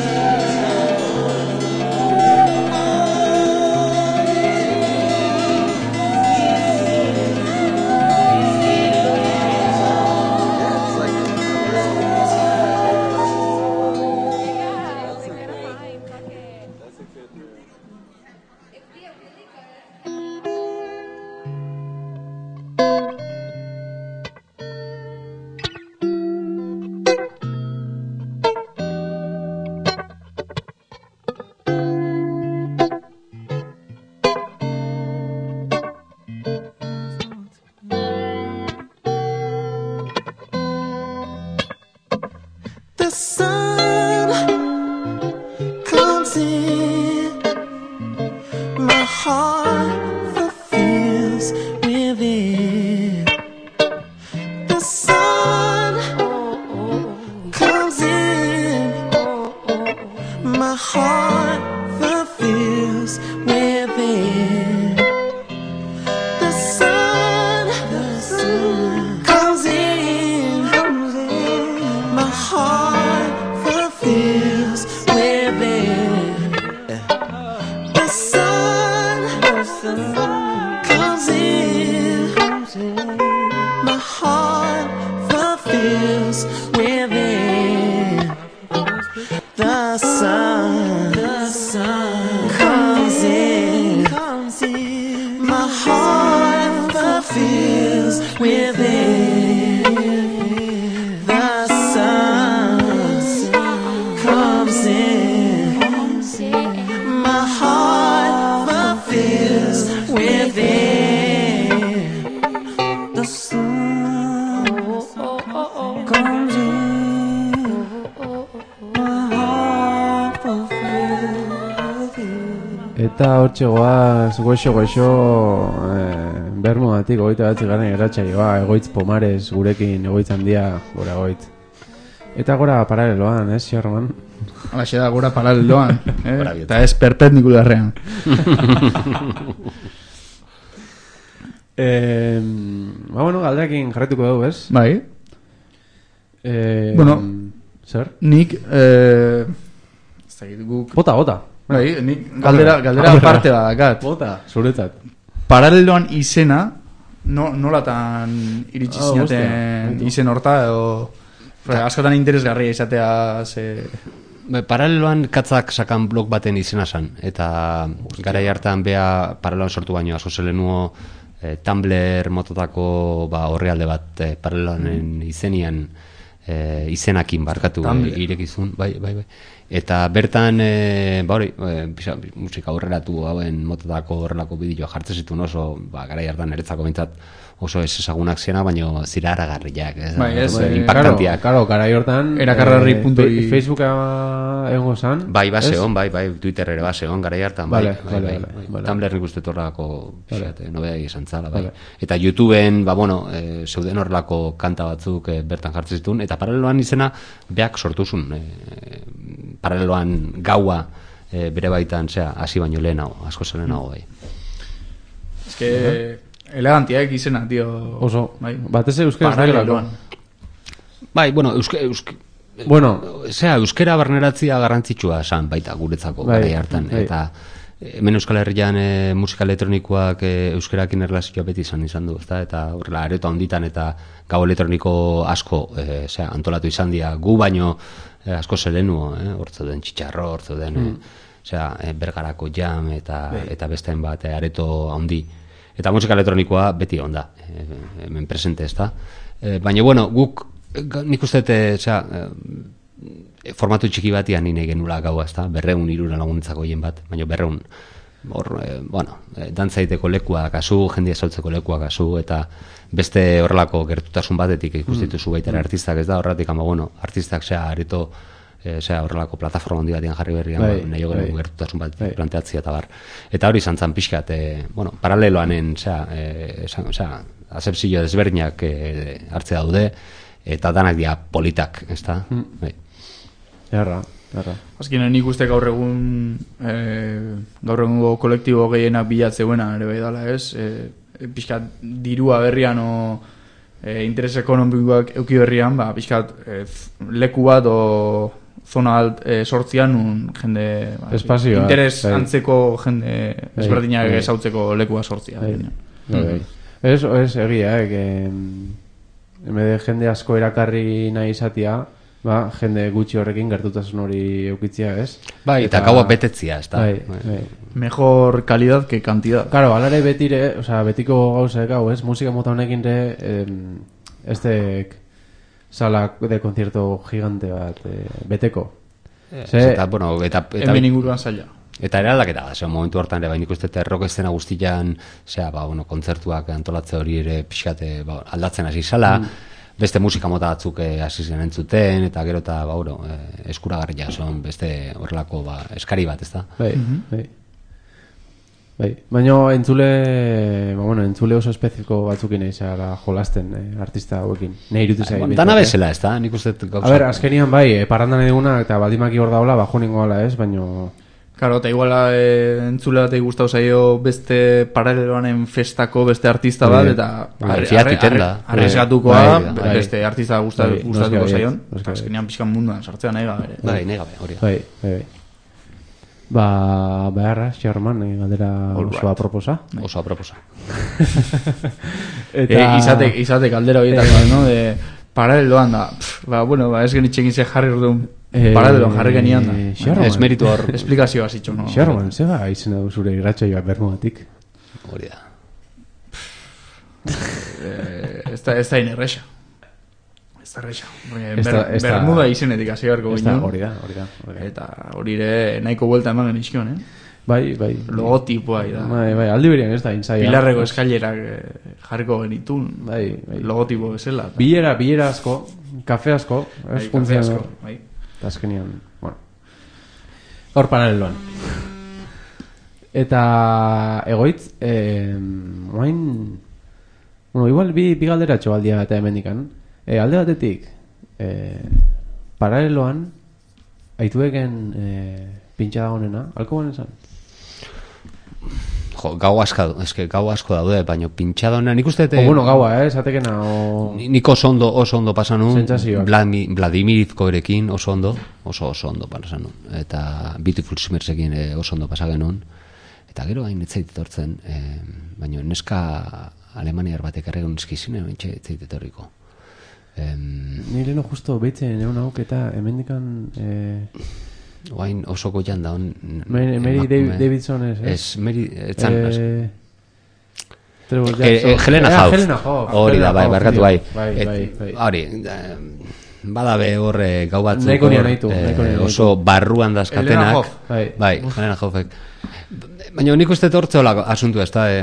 The sun comes in, my heart fulfills within. The sun comes in, my heart fulfills within. The sun comes in, my heart fulfills within. The sun comes in, my heart fulfills within. The sun comes in, my heart fulfills within. The sun comes in, my heart Eta hortxe goaz, goixo, Bermudatik, 29 garen eratxaioa, Egoitz Pomares, gurekin Egoitz handia, gora Egoitz. Eta gora paraleloan, Xerman? Alaxe da, gora paraleloan, eta ez perpendikularrean. Bueno, galdeakin jarretuko dugu, ez? Bai. Bueno, zer? Nik, guk... Bota. Bai, nik galdera parte badakat. Bota, zuretzat. Paraleloan izena, nolatan iritsi zinaten izen horta, edo... Askotan interesgarria izatea, Paraleloan katzak sakan blog baten izena zan, eta garai hartan bea paraleloan sortu baino, asko zelenuo Tumblr mototako horrealde bat paraleloanen izenian izenakin barkatu irekizun, bai. Eta bertan, musika horrelatu hauen mototako horrelako bideo jartzen zituen oso, garai hartan niretzako bintzat oso ez ezagunak ziena, baina zira haragarriak, impactantiak. Karo, garai hortan erakarrarri.i Facebooka egongo zan? Bai, baseon, Twitter ere baseon, garai hartan, bai. Tumblr nik uste torrako nobea izan zala, bai. Eta YouTubeen, zeuden horrelako kanta batzuk bertan jartzen zituen, eta paraleloan izena beak sortuzun, paraleloan gaua bere baitan, hasi baino lehenago, asko zen lehenago, bai. Ez que... elegantiak izena, tío. Oso, batez euskera paraleloan. Bai, euskera barneratzia garrantzitsua esan baita guretzako garai hartan, eta hemen Euskal Herrian musika elektronikoak euskerakin erlazioa beti izan du, eta horrela areto handitan eta gau elektroniko asko antolatu izan dira, gu baino asko zelenuo, hortzu den txitxarro, hortzu den Bergarako jam eta besteen bat areto handi. Eta musika elektronikoa beti onda, hemen presente ez da. Baina, guk nik uste, formatu txiki batian nire genula gaua, ez da, 200 laguntzako hien bat, baina 200, dantzaiteko lekua kasu, jendia saltzeko lekua kasu, eta beste horrelako gertutasun batetik ikustituzu baita artistak, ez da, horretik, artistak areto, horrelako plataforma handi batian jarri berrian, nahi hogeru gertutasun bat planteatzia eta bar. Eta hori izan pixkat, paraleloanen, asepzio desberdinak hartzea daude, eta danak dia politak, ez da? Erra. Azkenean nik uste gaur egungo kolektibo gehienak bilatzeuena ere bai dala, ez? Pixkat dirua berrian interes ekonomikoak euki berrian, pixkat leku bat zona sortzian jende espazioa, interes antzeko jende ezberdinak ezautzeko lekua sortzia. Ez egia, jende asko erakarri nahi izatea, jende gutxi horrekin gertutasun hori eukitzia, ez? Bai, eta gaua betetzia, ez da? Mejor calidad que cantidad. Claro, alare betiko gauzak hau, ez? Musika mota honekin sala de concierto gigante bat beteko. Hemen inguruan zaila. Eta ere aldaketa da, momentu hortan ere, nik uste rock estena guztian, kontzertuak antolatze hori ere pixkate aldatzen hasi zala, beste musika mota batzuk hasi zen entzuten, eta gero eta eskuragarria son beste horrelako eskari bat, ez da? Bai, baina entzule oso espezifiko batzukin izara jolasten artista hauekin. Nei irutu zai. Dana bezala, ez da? Nik uste gauza. A ber, azkenian parandan eduguna eta baldimaki hor daula, bajuningo ala ez, baina... Claro, eta iguala entzule batei gustau zaio beste paraleloanen festako beste artista bat, eta arrezgatukoa beste artista gustatuko zaion. Azkenean pixkan munduan sartzea nahi gabe. Bai, nahi gabe, hori. Bai. Beharra, Xerman, galdera oso aproposa. Oso aproposa. Izate galdera horietako, no? Paraleloan da. Ez genitxekin ze jarri orduan paraleloan jarri genian da. Ez meritu hor. Esplikazioa zitxo, no? Xerman, zeba izena du zure irratxoioa Bermudatik? Hori da. Ez da inerrexa. Bermuda izenetik hasi beharko ginen. Hori da. Eta hori ere nahiko buelta eman genizkion, Bai. Logotipoa da. Bai, aldi berian ez da intzaia. Pilarreko eskailerak jarriko genitun. Bai. Logotipo bezala. Bilera asko, kafe asko. Kafe asko, bai. Azkenian, hor paraleloan. Eta egoitz, oain, bueno, igual bi galderatxo aldia eta hemendikan. Alde batetik, paraleloan, aitueken pintxa dagonena, alko garen esan? Jo, gau asko daude, baina pintxadona, nik uste... bueno, gaua, esatekena, nik oso ondo pasan nun, sentsazioak. Vladimirizko erekin oso ondo pasan nun, eta Beautiful Simmersekin oso ondo pasagen nun, eta gero hain etzait etortzen, baina neska alemaniar batek erregun eskizinen, etzait etorriko. Ni leheno justo behitzen egun hauk eta hemendikan... Oain oso goian da Mary Davidson ez Mary Helena Hough hori da, bai, barkatu bai hori badabe hor gau batzuk oso barruan dazkatenak bai, Helena Hough baina nik uste tortze hola asuntu ez da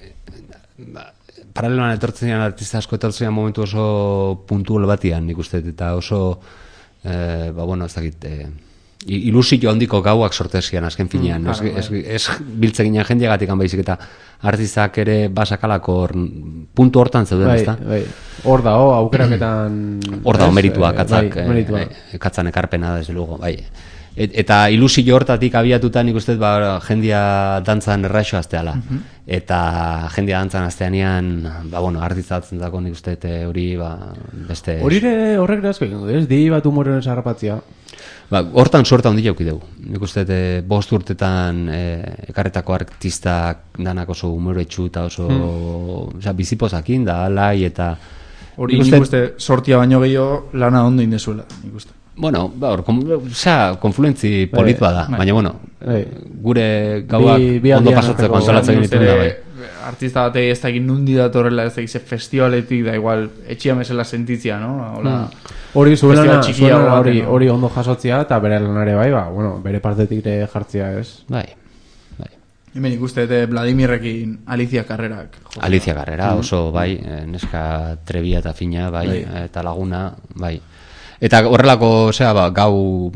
paraleloan etortzean artista asko etortzean momentu oso puntual batian nik uste eta oso bueno, ez dakit ilusio handiko gauak sortezian azken finean, ez biltze ginen jendeagatik baizik eta artistak ere basakalako puntu hortan zeuden, ezta? Hor da, aukeraketan... Hor da, meritua, katzan ekarpena, desde luego, bai. Eta ilusio hortatik abiatuta nik uste jendia dantzan erraixo azteala. Eta jendia dantzan azteanean, bueno, artistatzen dako nik uste hori, beste... Horrek erazko egin, ez? Di bat humoren esarrapatzia. Hortan suerta hondi jauki dugu. Nik uste 5 urtetan ekarretako artistak danak oso humoretsu eta oso bizipozakin da, alai eta... Hori nik uste sortia baino gehiago lana ondo indezuela, nik uste. Bueno, konfluentzi polit bada, baina bueno, gure gauak ondo pasatzeko antolatzen egiten da, bai. Artista batei ez da egin nundi datorrela, ez da egin festivaletik, da igual, etxia mesela sentitzia, no? Hori zuelana hori ondo jasotzia eta bere lanare bai, bueno, bere partetik jartzia ez. Bai. Hemen ikuste Vladimirrekin Alicia Carrerak. Alicia Carrera oso, bai, neska trebia eta fina, bai, eta laguna, bai. Eta horrelako, gau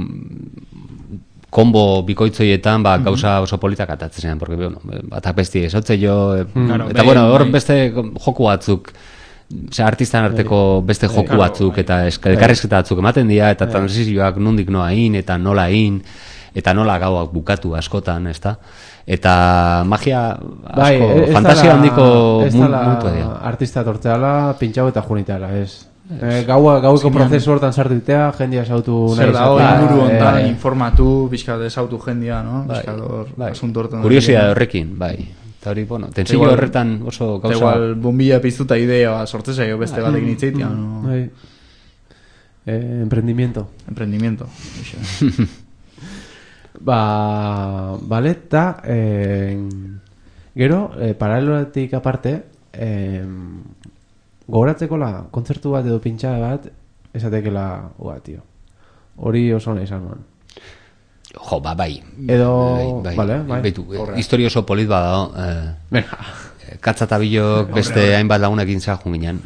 kombo bikoitzoietan gauza oso politak atatzen zean, porque, bueno, batak besti esautze jo, eta, bueno, hor beste joku batzuk, artistan arteko beste joku batzuk, eta elkarrizketa batzuk ematen dira, eta transizioak nondik noa in, eta nola in, eta nola gauak bukatu askotan, ezta? Eta magia asko, fantasia handiko muntu edo. Artista tortzeala, pintxau eta junitala, ez? Gaueko prozesu hortan sartutea, jendia sautu nahi. Zer da, inguru hontan informatu, bizkat esautu jendia, no? Asunto hortan. Kuriosidade horrekin, bai. Eta hori, bueno, tensillo horretan oso gauza... Igual, bombilla piztuta idea sortzezaio beste batekin itzeitia, no? Emprendimiento. Bale, eta gero, paralelotik aparte, gogoratzekola kontzertu bat edo pintxa bat esatekela tio. Hori oso nahi izan nuen. Jo, bai. Edo, bai. Historio oso polit bada, katzatabilok beste hainbat lagunekin zahun ginen,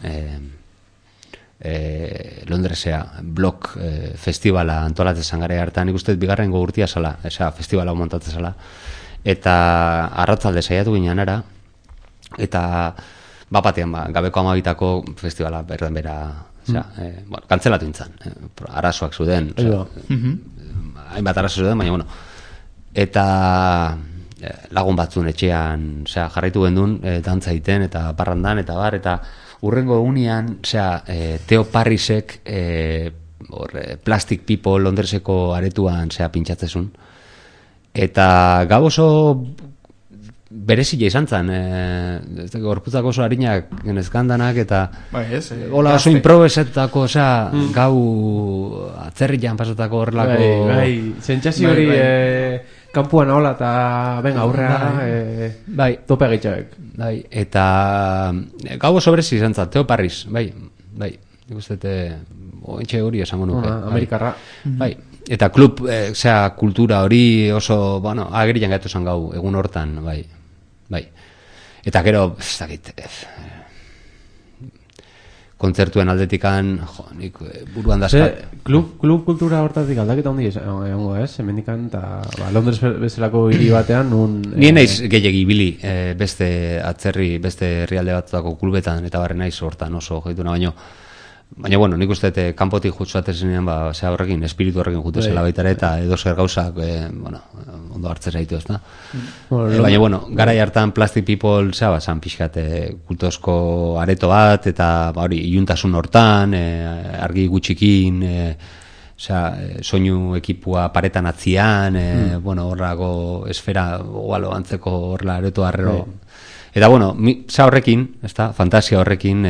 Londresea, Block festivala antolatzen zangare hartan, ikusten bigarren gogurtia zala, festivala montatzen zala, eta arratzalde saiatu ginen ara, eta batean, gabeko 12ko festivala berden bera, kantzelatu nintzen, arazoak zuden, hainbat arazo zuden, baina, bueno, eta lagun batzun etxean jarraitu gendun, dantza egiten, eta barrandan, eta bar, eta urrengo egunean, Theo Parrisek, Plastic People Londreseko aretuan pintxatzezun, eta gau oso berezile izan zen, gorputzak oso harinak genezkandanak, eta hola oso improvesetako, gau atzerrian pasatako horrelako... Sentsazio hori kampuan hola eta venga aurrea tope egitxoek. Eta gau oso berezi izan zen, Theo Parris, bai, ikustete, ointxe hori esango nuke. Amerikarra. Eta klub, kultura hori oso, bueno, agerian gaitu zen gau, egun hortan, bai. Eta gero, ez dakit, kontzertuen aldetikan, nik buruan dazkat. Klub kultura hortatik aldaketa handi egongo, hemendikan, eta Londres bezalako hiri batean, Ni naiz gehiegi ibili, beste herrialde batzuako klubetan, eta barre naiz hortan oso joituna, baina, bueno, nik uste kanpotik jutsuatzen zinean, horrekin, espiritu horrekin jutu zela baitare, eta edo zer gauzak, ondo hartzen zaitu, ez da? Baina, bueno, garai hartan Plastic People, zan pixkate kultozko areto bat, eta hori, iluntasun hortan, argi gutxikin, soinu ekipua paretan atzian, bueno, horrako esfera, oalo antzeko horrela areto arrero. Eta, bueno, horrekin, ez da, fantasia horrekin,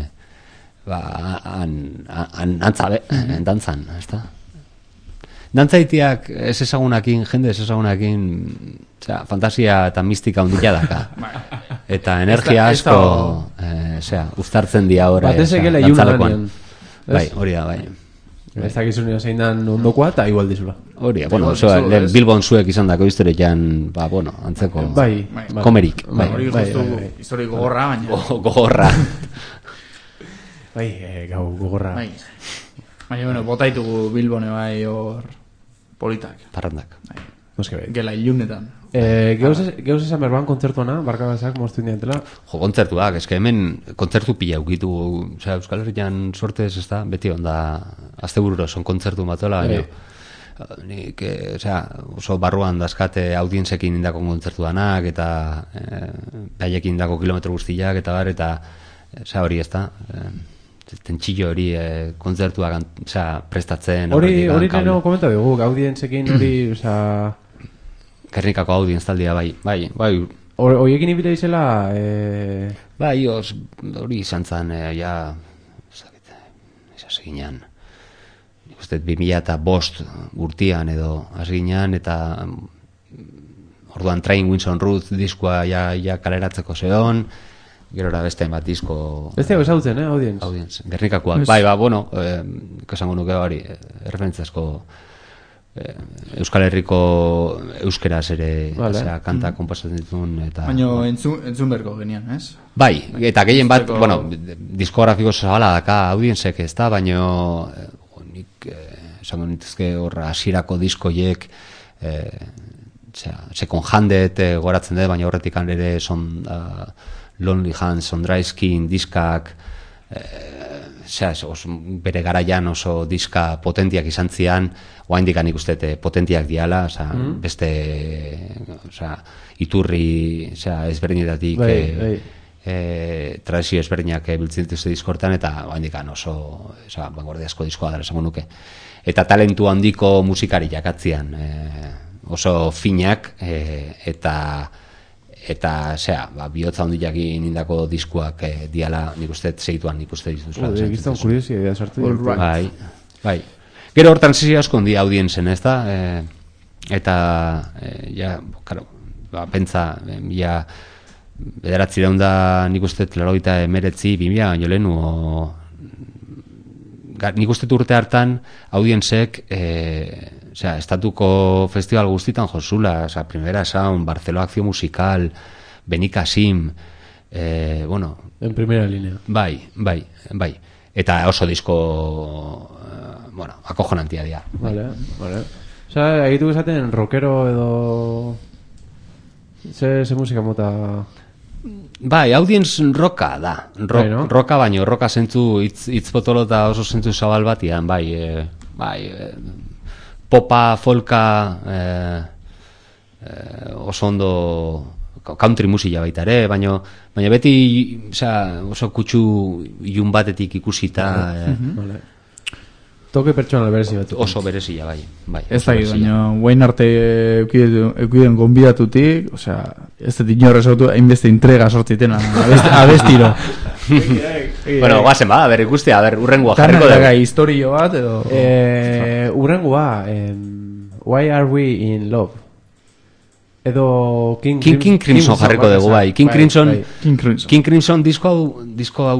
dantzan, ez da? Dantzaitiak ez ezagunakin, jende ez ezagunakin, fantasia eta mistika hundila daka. Eta energia asko, uztartzen dia horre, dantzalekoan. Bai, hori da, bai. Ez dakizun zein dan ondokoa, eta igual dizula. Hori, bueno, Bilbon zuek izan dako historietan, bueno, antzeko komerik. Hori justu, histori gogorra, baina. Gogorra. Bai, gau gogorra. Baina, bueno, botaitugu Bilbone bai hor politak. Parrandak. Gela ilunetan. Geuz esan berban kontzertuana, barkabazak moztu indiantela? Kontzertuak, eske hemen kontzertu pila ukitu, Euskal Herrian sortez, ez da, beti onda, azte bururo son kontzertu batola, nik, oso barruan dazkate audientzekin indako kontzertuanak, eta haiekin indako kilometro guztiak, eta bar, eta hori ez da, tentxillo hori kontzertuak prestatzen. Hori neno komenta dugu, audientzekin hori, Gernikako audientz taldia, bai. Horiekin ibile izela... Bai, hori izan zen, esaseginan, nik uste 2005 urtian edo aseginan, eta orduan Train Winds on Route diskoa ja kaleratzeko zeon, gerora beste bat disko... Beste hau esagutzen, audientz? Audientz, Gernikakoak. Bai, bueno, esango nuke hori, referentziazko Euskal Herriko euskeraz ere kanta konpasatzen dituen, eta... Baina entzun berko genian, ez? Bai, eta gehien bat, bueno, diskografiko zabala daka audientzek ez da, baina nik esango nituzke horra hasierako diskoiek Second Handed goratzen dut, baina horretik ere son Lonely Hands on Dry Skin diskak, bere garaian oso diska potentiak izan zian, oaindik nik uste potentiak diala, beste iturri ezberdinetatik tradizio ezberdinak biltzen dituzte diskortan, eta oaindik oso vanguardiazko diskoa dara esango nuke. Eta talentu handiko musikari jakatzian, oso finak, eta bihotza hondiak indako diskuak diala, nik uste segituan nik uste dituzula. Egiztan kuriosi idea sartu. Bai. Gero hortan zizi asko hondi audientzen, ez da? Eta, pentsa, bederatzi daunda nik uste 1989 baino lehenu, nik uste urte hartan audientzek, estatuko festival guztitan josula, Primera Sound, Barcelona Acción Musical, Benicassim, bueno... En primera línea. Bai. Eta oso disko, acojonantia dia. Vale. Egitu esaten rockero edo... Ze musika mota... Bai, audience rocka da. Rocka baino, rocka zentzu hitzpotolo eta oso zentzu zabal batian, bai, popa, folka, oso ondo country musika baita ere, baina beti oso kutsu ilun batetik ikusita. Toke pertsonal berezi bat. Oso berezia, bai. Ez da, baina guain arte eukiden gonbidatutik, ez da inorrez autu, hainbeste entrega sortzitena, abestiro. Bueno, guazen ikustea, urrengoa jarriko dugu. Tana historio bat, edo... Urrengoa, Why Are We In Love? Edo King Crimson jarriko dugu, bai. King Crimson disko hau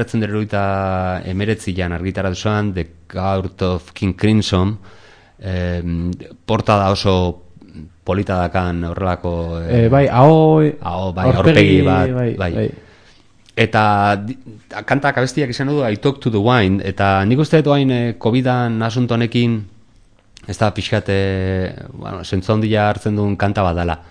1989an argitaratu zuen, The Court of King Crimson, portada oso polita dakan horrelako... Bai, aurpegi bat, bai. Eta kantak abestiak izan du I Talk to the Wine, eta nik uste dut oain COVID-an asunto honekin ez da pixkat zentzu handia hartzen duen kanta bat dela.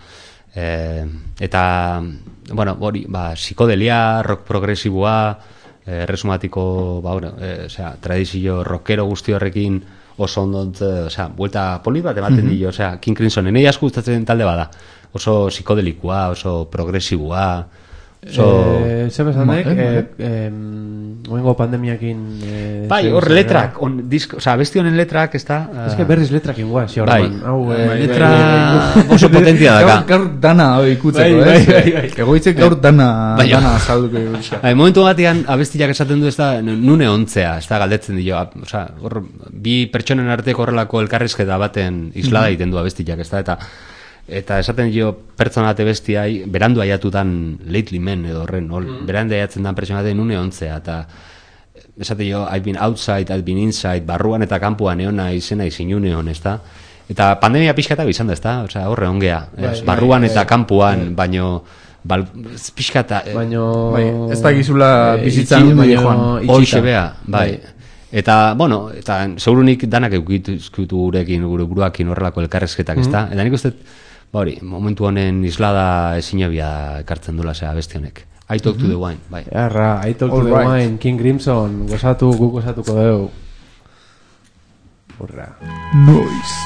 Eta hori, psikodelia, rock progresiboa, resumatiko tradizio rockero guzti horrekin oso ondont, buelta polit bat ematen dio, King Crimson enei asko gustatzen talde bada, oso psikodelikoa, oso progresiboa. Zer bezandek, oengo pandemiakin... Bai, hor letrak, besti honen letrak, ez da... Ez que berriz letrak ingua, xo horreman. Letra oso potentia daka. Gaur dana ikutzeko, egoitzek gaur dana azalduko ikutzeko. Momentu batean, abestiak esaten du ez da, nune ontzea, ez da galdetzen dio, hor, bi pertsonen arteko horrelako elkarrizketa baten islada egiten du abestiak, ez da, eta esaten dio pertsonate bestiai, berandu aiatutan lately men edo horren, berandu aiatzen dan pertsonate nune ontzea, eta esaten dio, I've been outside, I've been inside, barruan eta kanpuan eona izena izinu neon, ez da? Eta pandemia pixkatak izan da, ez da? Horre ongea, barruan eta kanpuan, baino pixkata... Ez da gizula bizitzan nune joan. Hoxe bea, bai. Eta, eta segurunik danak eukitutu gurekin, gure buruakin horrelako elkarrezketak, ez da? Eta nik uste, momentu honen islada ezinabia ekartzen dula abesti honek. I Talk to the Wine, bai. I Talk to the Wine, King Crimson, guk gozatuko dugu. Horra. Noise.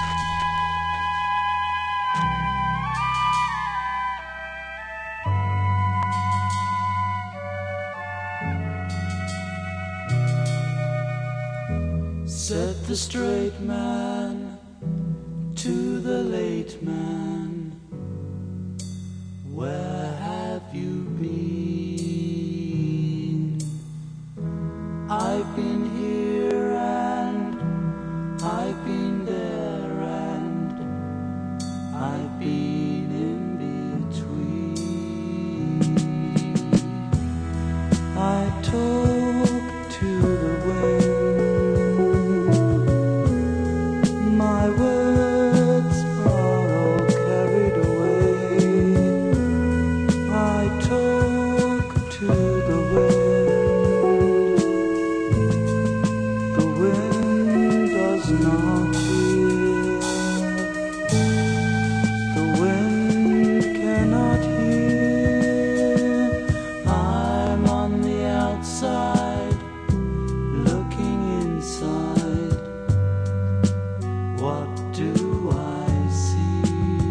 Said the straight man to the late man, where have you been? I've been here and I've been there and I've been in between. I talk to the wind. My words are all carried away. I talk to the wind. The wind does not hear. The wind cannot hear. I'm on the outside, looking inside. What do I see?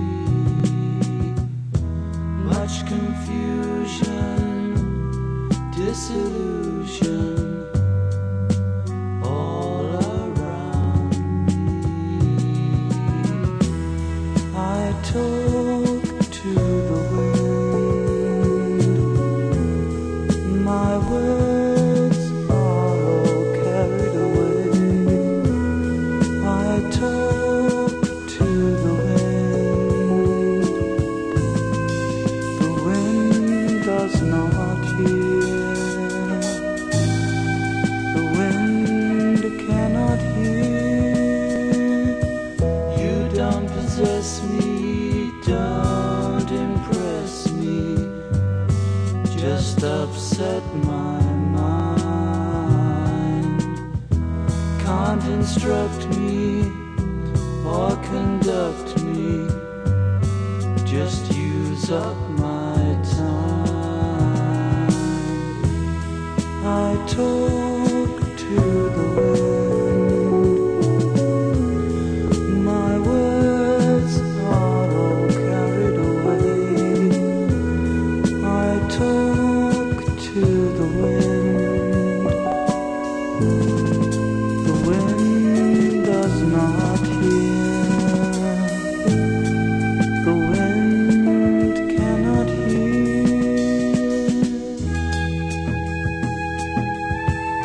Much confusion, disillusion all around me. I talk to the wind. My words are all carried away. I talk to the wind. The wind does not hear. The wind cannot hear. You don't possess me, don't impress me, just upset my mind. Can't instruct me or conduct me, just use up my time. I talk to the wind. My words are all carried away. I talk to the wind. The wind does not hear. The wind cannot hear.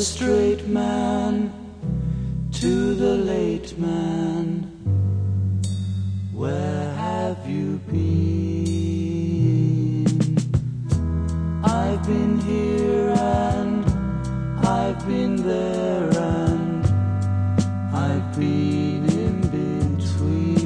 the straight man to the late man. Where have you been? I've been here and I've been there and I've been in between.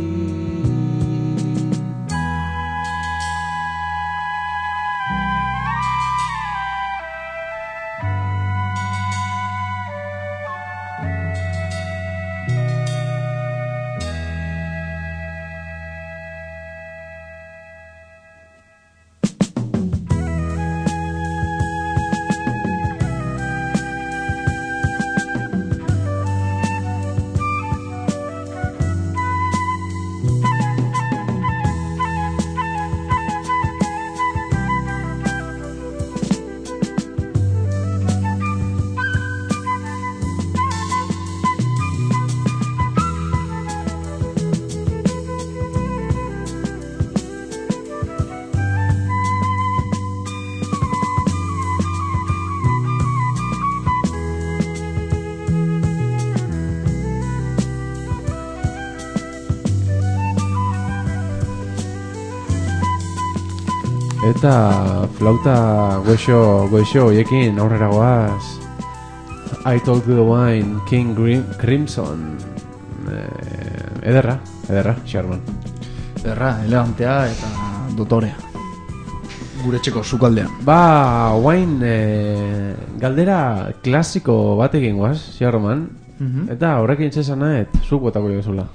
Eta flauta goixo hoiekin aurrera goaz. I Talk to the Wine, King Crimson. Ederra, Sherman. Ederra, elegantea eta dotorea. Gure txeko sukaldean. Ba, wine galdera klasiko batekin goaz, Sherman. Eta horrekin txesanet, zuk botako jozula.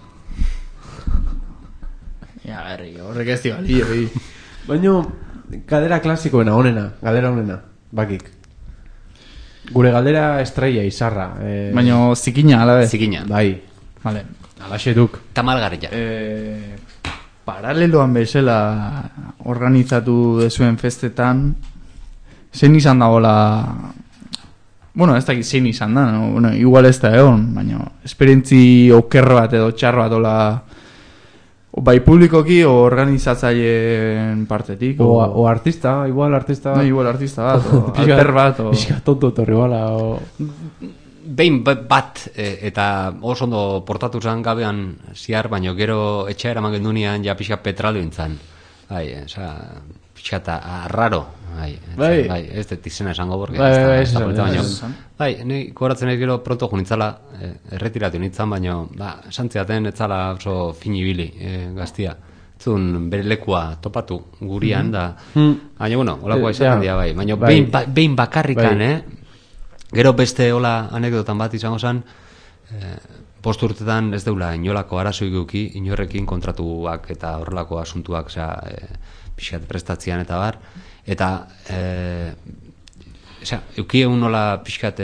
Ja, berri, horrek ez di bali. Baina, galdera klasikoena, galdera honena, bakik. Gure galdera estrella, izarra. Baina zikina, ala be? Zikina. Bai. Vale. Alaxe duk. Tamalgarria. Paraleloan bezala organizatu dezuen festetan, zein izan dagoela... Bueno, ez dakit zein izan da, no? Bueno, igual ez da egon, baina esperientzi okerro bat edo txarro bat ola... Bai publikoki o organizatzaileen partetik o artista, igual artista bat. No, igual artista bat, o alter bat o... Pixka tonto torri bala o... Behin bat eta oso ondo portatu zan gabean ziar, baina gero etxea eraman gendunean ja pixka petralio intzan. Pixka eta arraro. Bai, ez dut izena esango borge. Bai, nahi kobratzen nahi gero pronto junitzala erretiratu nintzen, baina santziaten etzala oso finibili gaztia. Zun bere lekua topatu gurian da. Baina, bueno, olakoa izaten dira bai. Baina behin bakarrikan, gero beste hola anekdotan bat izango zen, post urtetan ez deula inolako arazoik guki, inorrekin kontratuak eta horrelako asuntuak pixat prestatzean eta bar. Eta eukie unola pixkat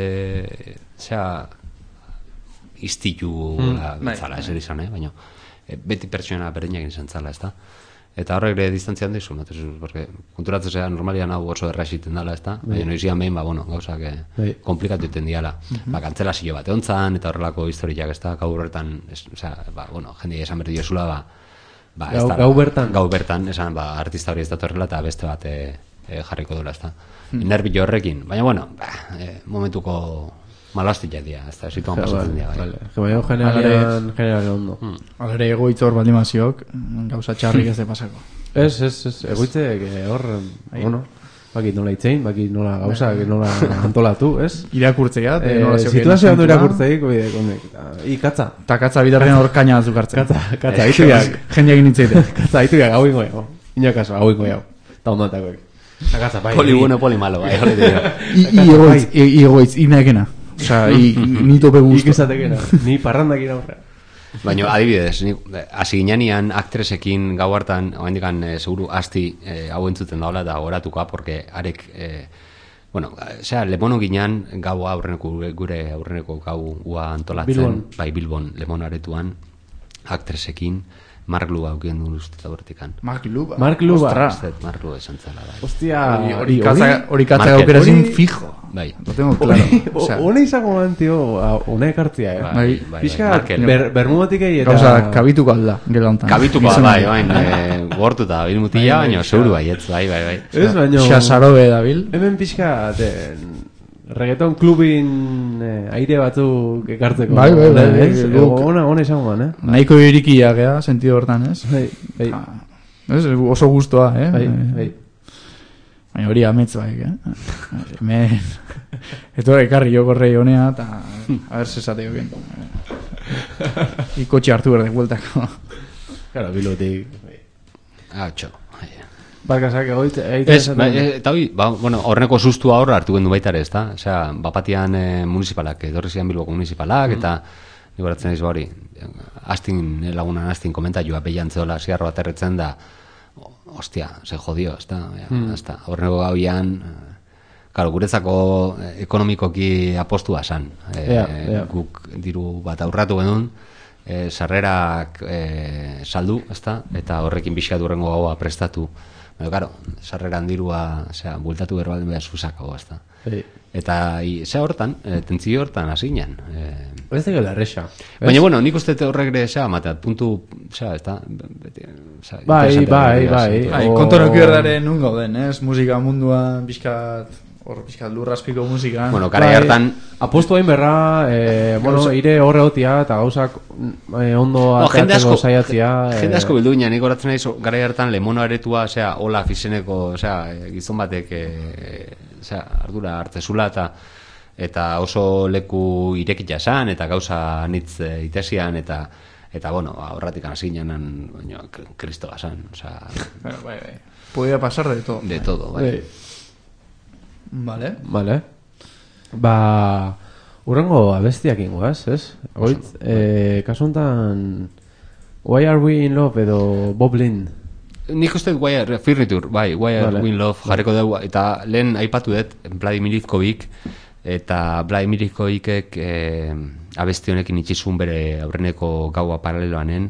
iztitu zala eser izan, baina beti pertsona bereinak izan zala, ez da? Eta horrek ere distantzian dizu, porque konturatzea normalian hau oso erraxiten dala, ez da? Baina noizian behin, gauzak komplikatu iten diala. Kantzelazio bat egontzan, eta horrelako historiak, ez da? Gaur horretan, jende esan berdi jozula, gau bertan? Gau bertan, esan, artista hori ez da torrela, eta beste bat jarriko dola, ez da? Nervio horrekin, baina, momentuko malastik jadia, ez da, situan pasatzen dira, baina generalen ondo. Alere egoitz hor baldimaziok, gauza txarrik ez de pasako. Ez, egoitzek hor, bakit nola itzein, bakit nola gauza, nola antolatu, ez? Irakurtzea, situazioa handu irakurtzeik, ikatza. Ta katza bitarrean hor kaina azukartzen. Katza, haituak. Jendeak initzeite. Katza, haituak, hau ingo jau. Inakaso, hau ingo jau. Ta ondatakoek. Poli bueno, poli malo, bai. Iegoitz, inaekena. Osa, ni tope gusto. Ikesatekena, ni parrandakin aurra. Baina, adibidez, hasi ginean aktresekin gau hartan, oaindikan seguru asti hau entzuten daula eta goratuka, porque arek, lemono ginean gau gure aurreneko gau ua antolatzen, bai Bilbon, lemono aretuan, aktresekin, Mark Luba aukien duen usteta bertikan. Mark Luba? Mark Luba esan zala. Hostia, hori katza gaukera zin fijo. Bai. Lo tengo claro. Hone izango man, tio, hone ekartzia, Bai. Pixka, bermudatik egin eta... Gauza, kabituko alda, gero ontan. Kabituko, bai, gortuta, bil mutila, baina seguru bai, bai. Ez, baina... Xasarobe da bil. Hemen pixka, reggaeton klubin aire batzuk ekartzeko. Bai. Ona izango man, Nahiko irikia gea, sentido hortan, ez? Bai. Ez, oso gustoa, Bai. Baina hori ametz baik, Hemen... Eto ekarri jo korrei honea, eta... A ver, sesateo bien. Ikotxe hartu berde, bueltako. Claro, bilutik. Txo. Barkazak egoit... Eta hoi, bueno, horreneko sustua hor hartu gendu baita ere, ez da? Osea, bapatian municipalak, edorri zian Bilboko municipalak, eta... Nigoratzen naiz hori, lagunan astin komentaioa peiantzeola ziarro bat erretzen da, hostia, se jodio, ez da, horreneko gauian, claro, guretzako ekonomikoki apostua san, guk diru bat aurratu genuen, sarrerak saldu, ez da, eta horrekin pixkat horrengo gaua prestatu, claro, sarreran dirua, bultatu berbaldin behar zuzako, ez da. Eta ze hortan, tentzio hortan hasinan. Ez da gela erresa. Baina, bueno, nik uste horrek ere, matea, puntu, ez da, bai. Kontonoki berdaren nun gauden, ez? Musika munduan, bizkat lurraspiko musikan. Bueno, karai hartan... Apostu hain berra, ire horre hotia, eta gauzak ondo ateratzeko saiatzia. Jende asko bildu ginen, nik horatzen naiz, garai hartan lemono aretua, Olaf izeneko, gizon batek, ardura hartzezula, eta oso leku irekita esan, eta gauza anitz itesian, eta bueno, horratik hasi ginen, kristoa esan, Bai. Podía pasar de todo. De todo, bai. Vale. Urrengo abestiak ingoaz, ez? Oitz, kasuntan Why Are We In Love edo Bob Lynn? Nik uste Why Are We In Love jarreko dugu, eta lehen aipatu dut Vladimir Ivkovic, eta Vladimir Ivkovicek abesti honekin itxizun bere aurreneko gaua paraleloanen,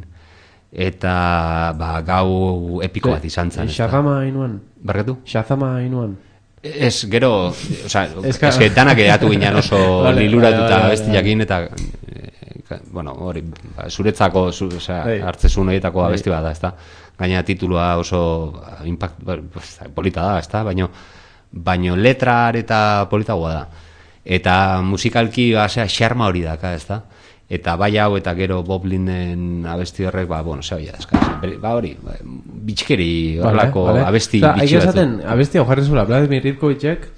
eta gau epiko bat izan zen. Shazama hainuan? Barkatu? Shazama hainuan? Ez, gero, eske danak edatu ginen oso liluratuta abestiakin, eta bueno, hori, zuretzako hartzezun horietako abesti bat da, ez da? Gaina titulua oso polita da, ez da? Baina letrar eta politagoa da. Eta musikalki, xarma hori da, ez da? Eta bai hau eta gero Bob Lynnen abesti horrek, hori, bitxikeri horrelako abesti bitxi batzu. Abesti hau jarri zula, Vladimir Ivkovicek,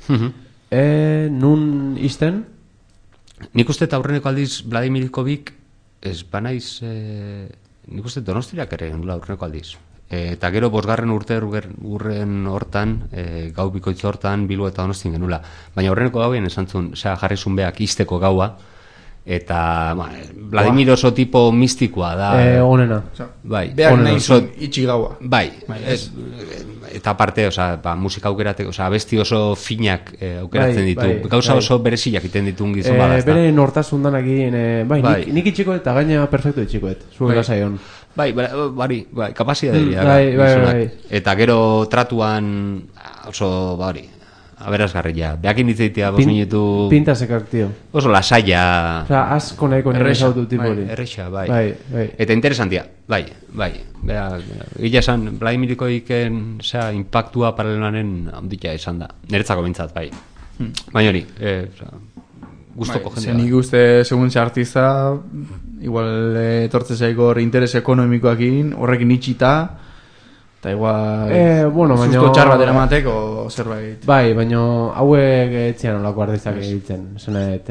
nun izten? Nik uste eta aurreneko aldiz Vladimir Ivkovic, ez banaiz, nik uste Donostiak ere nula aurreneko aldiz. Eta gero bosgarren urren hortan, gau bikoitz hortan, Bilbo eta Donostin genula. Baina aurreneko gauen esan zuen, jarri zun beak izteko gaua, eta Vladimir oso tipo mistikoa da. Onena. Bai. Beak nahi zuen itxi gaua. Bai. Eta aparte, musika aukerateko, abesti oso finak aukeratzen ditu. Gauza oso bereziak iten ditun gizon bada. Bere nortasun danak egin, nik itxiko eta gaina perfecto itxikoet, zuela zaion. Bai, kapazitatea. Bai. Eta gero tratuan oso, aberazgarria. Beakin ditzeitea, bos minutu... Pintasekak, tio. Oso lasaia... Asko nahiko nire zautu tipori. Erreixa, bai. Eta interesantia, bai. Gila esan, Vladimiriko iken, impactua paraleloanen handitia esan da. Niretzako bintzat, bai. Baina hori, guztoko jendea. Nik uste, segun ze artista, igual etortze zaiko interes ekonomikoakin, horrekin itxita, eta igual susto txar bat eramateko zerbait. Bai, baina hauek etzian olako artistak egiten. Zenet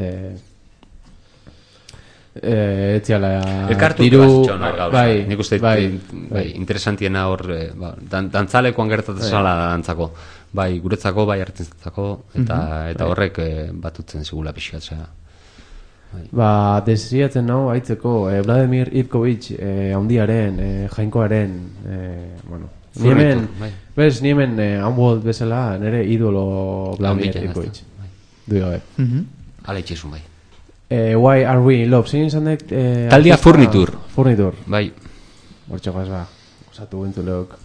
etziala elkartu bazitxonak gauza. Nik uste interesantiena hor dantzalekoan gertatzen zala dantzako. Bai, guretzako, bai artistentzako, eta horrek batutzen zigula pixkatzea. Desiatzen nahu haitzeko Vladimir Ivkovic handiaren, jainkoaren, ni hemen Unworld bezala nire idolo Vladimir Ivkovic. Du gabe. Hala itxizun bai. Why Are We In Love? Zin izan dek... Taldia Furnitur. Bai. Hortxokoaz osatu bentzuleok.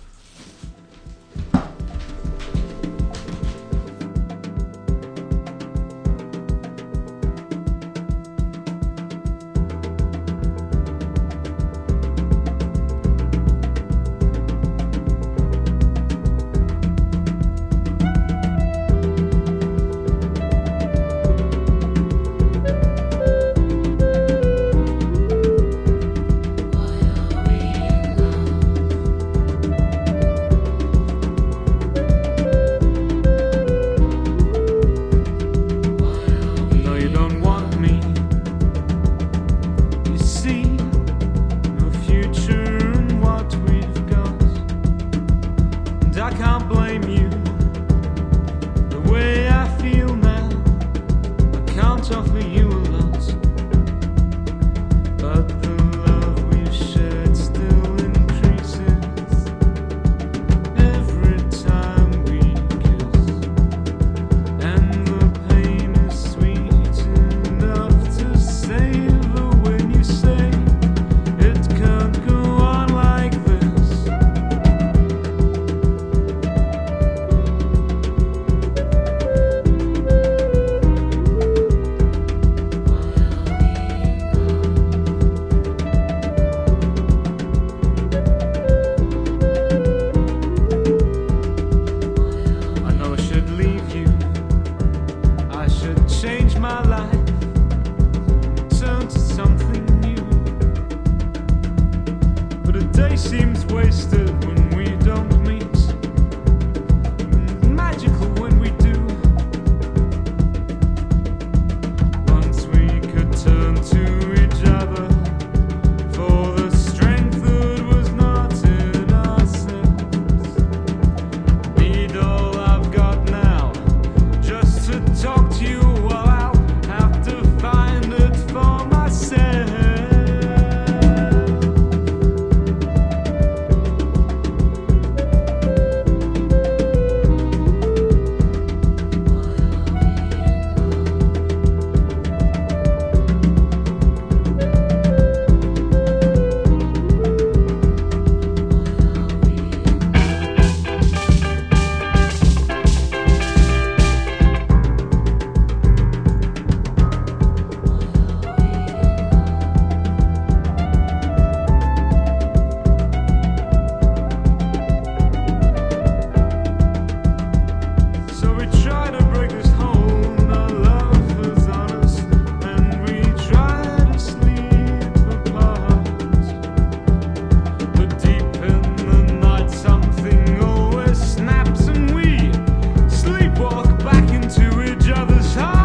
we try to break this hold. Our love is honest, and we try to sleep apart. But deep in the night, something always snaps, and we sleepwalk back into each other's hearts.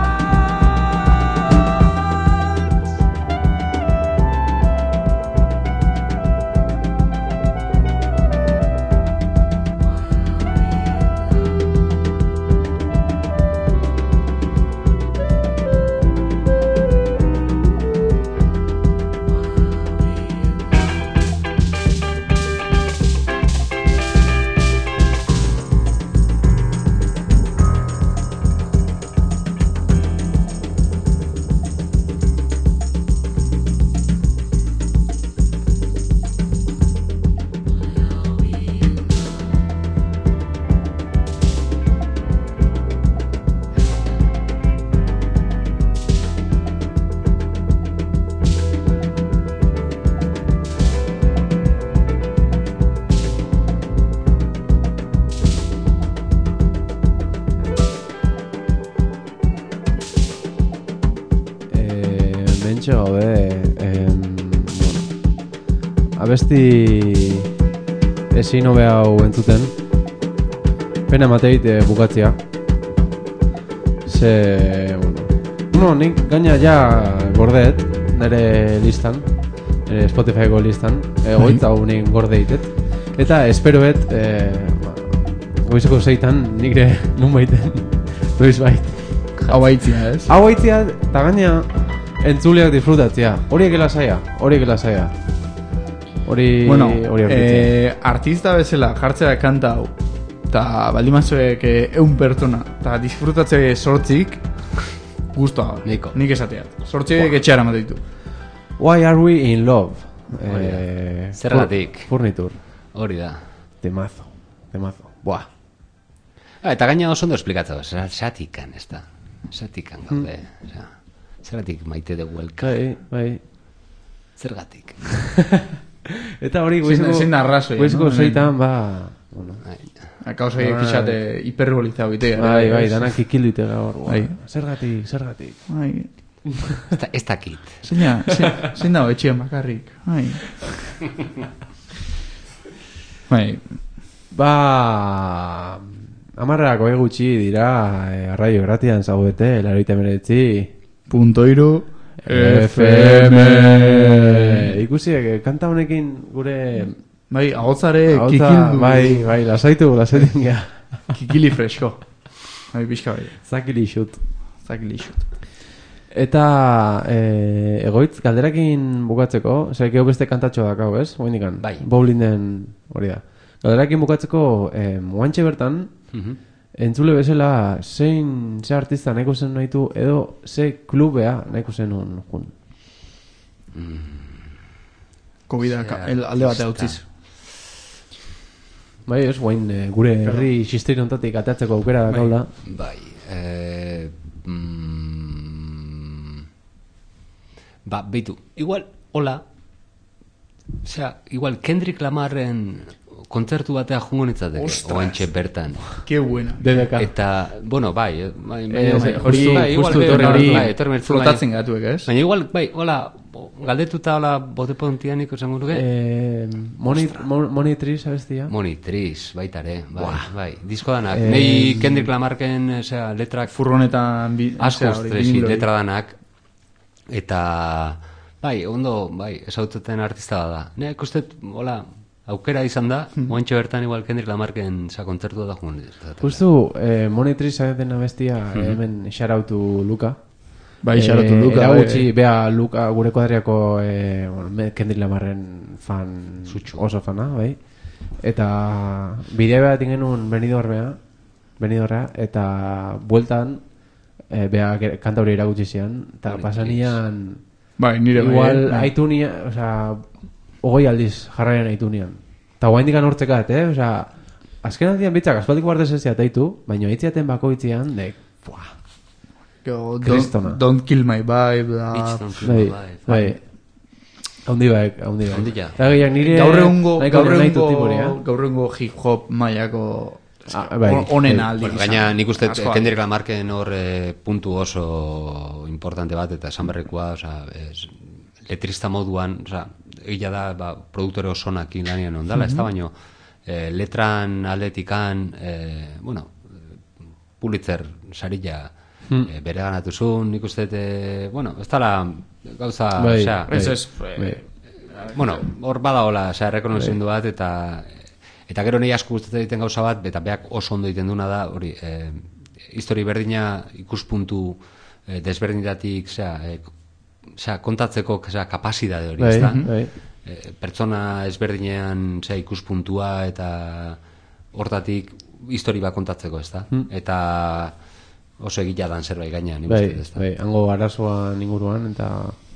Mentxe gaude, abesti ezin hobe hau entzuten, pena emateit bukatzea. Nik gaina ja gordeet, nire listan, nire Spotifyko listan, goitza hau nik gordeitet. Eta esperoet, goizeko zeitan, nire nun baiten, doiz bait. Hau haitzia, ez? Hau haitzia, eta gaina entzuleak disfrutatzea. Horiek elasaia. Bueno, artista bezala jartzea kanta hau, eta baldimazuek 100 pertsona, eta disfrutatze sortzik, guztua. Nik esateat. Sortzik etxeara mateitu. Why are we in love? Zergatik. Furnitur. Hori da. Temazo. Buah. Eta gaina oso ondo esplikatzea, satikan, ez da. Satikan gaude. Zergatik maite dugu elka. Bai. Zergatik. Eta hori Zein da arrazoia, goizeko zeitan, Kausa egizate hiperboliza bitea. Bai, danak ikildute gaur. Zergatik. Ez dakit. Zein dago etxean bakarrik. Amarrako gutxi dira, arraio gratian zaudete, 89.3 FM. Ikusi, kanta honekin gure... Bai, ahotzare kikildu. Bai, lasaitu gea. Kikili fresko. Bai, pixka bai. Zakili xut. Eta egoitz, galderakin bukatzeko, zerkeo beste kantatxo dakau, ez? Oindikan, bai. Bowlingen hori da. Galderakin bukatzeko, moantxe bertan, entzule bezala, ze artista nahiko zen nahitu, edo ze klubea nahiko zen jun. Covid-ak alde batea utziz. Bai, ez, guain, gure herri sisteri ontatik ateatzeko aukera dakaula. Bai, beitu, igual, hola, igual Kendrick Lamarren kontzertu batea jungo nitzateke, oantxe bertan. Ke buena. DDK. Eta, bueno, bai, justu etorri flotatzen gatuek, ez? Baina igual, bai, hola, galdetuta hola bote pontianik esango nuke? Monitris, abestia? Monitris, baitare, bai. Disko danak, nahi Kendrick Lamarken letrak furronetan asko letra danak, eta bai, ondo, bai, esaututen artista da. Nek ustet, hola, aukera izan da, oantxe bertan igual Kendrick Lamarken kontzertu da jugun. Justu, Monitris den abestia hemen xarautu Luka. Bai, xarautu Luka. Eragutxi, bea Luka gure kuadriako Kendrick Lamarren fan, oso fana, bai. Eta bidea bat ingenun Benidorra, eta bueltan, bea kanta hori eragutxi zian, eta pasanian, bai, nire bai. Igual, aitunia, oza, ogoi aldiz jarraian aitunian. Eta guaindikan hortzekat, oza, azken aldian bitzak, aspaldiko bartez ez ziataitu, baina aitziaten bakoitzian, kristona. Don't kill my vibe. Bai. Haundi baek. Eta gehiak nire... Gaur egungo hip hop maiako onena aldi. Bueno, gaina nik uste Kendrick Lamarken hor puntu oso importante bat, eta esan berrekoa, letrista moduan, egia da, produktore osonak lanian ondala, ez da, baino, letran aldetikan, Pulitzer sarila bere ganatu zuen, nik uste, ez dala gauza, hor badaola, rekonoziendu bat, eta gero nahi asko gustatzen egiten gauza bat, eta beak oso ondo egiten duna da, hori, histori berdina ikuspuntu desberdinetatik, kontatzeko kapazitate hori, ez da? Pertsona ezberdinean ikuspuntua eta hortatik histori bat kontatzeko, ez da? Eta oso egia dan zerbait gainean, hango arazoan inguruan, eta...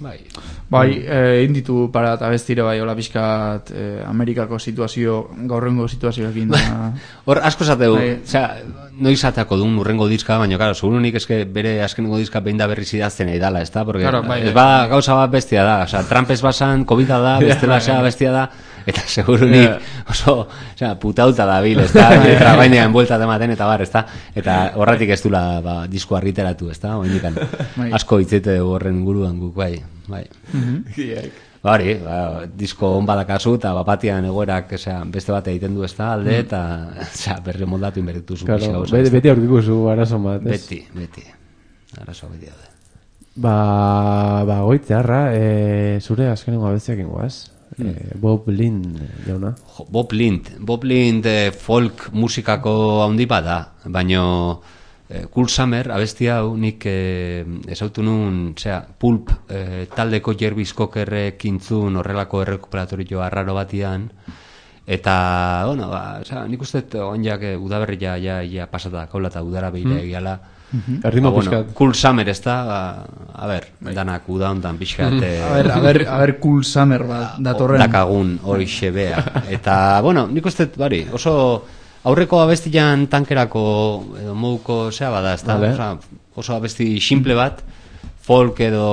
inditu para eta bestire hola pixkat Amerikako situazio, gaurrengo situazioekin da... Hor, asko zateu, noiz atako duen urrengo diska, baina, karo, segurunik eske bere azkenengo diska behin da berriz idazten nahi dala, ez da? Porque ez ba gauza bat bestia da, Trump ez basan, COVID-a da, bestela bestia da, eta segurunik oso putauta da bil, ez da? Eta baina enbuelta ematen, eta bar, ez da? Eta horretik ez dula disko argiteratu, ez da? Oindikan asko hitzete horren inguruan guk, bai. Hori, disko on badakazu, eta bapatian egoerak beste bat egiten du ez da alde, eta berri moldatu inberditu zu. Beti aurkikuzu arazo bat, ez? Beti. Arazo beti daude. Goitzearra, zure azkenengo abestiak ingoaz? Bob Lind, jauna? Bob Lind folk musikako handi bada, baino Cool Summer, abestia hau nik ezautu nun, Pulp taldeko Jervis Cockerrek intzun horrelako errekuperatorio arraro batian, eta, nik uste onjak udaberria ja pasata kaula eta udara behire egiala. Erritmo pixkat. Cool Summer, ez da, danak uda ondan pixkat. A ber, Cool Summer bat datorren. Dakagun hori xebea. Eta, nik uste, oso... Aurreko abestian tankerako edo moduko bada, ez da? Oso abesti simple bat, folk edo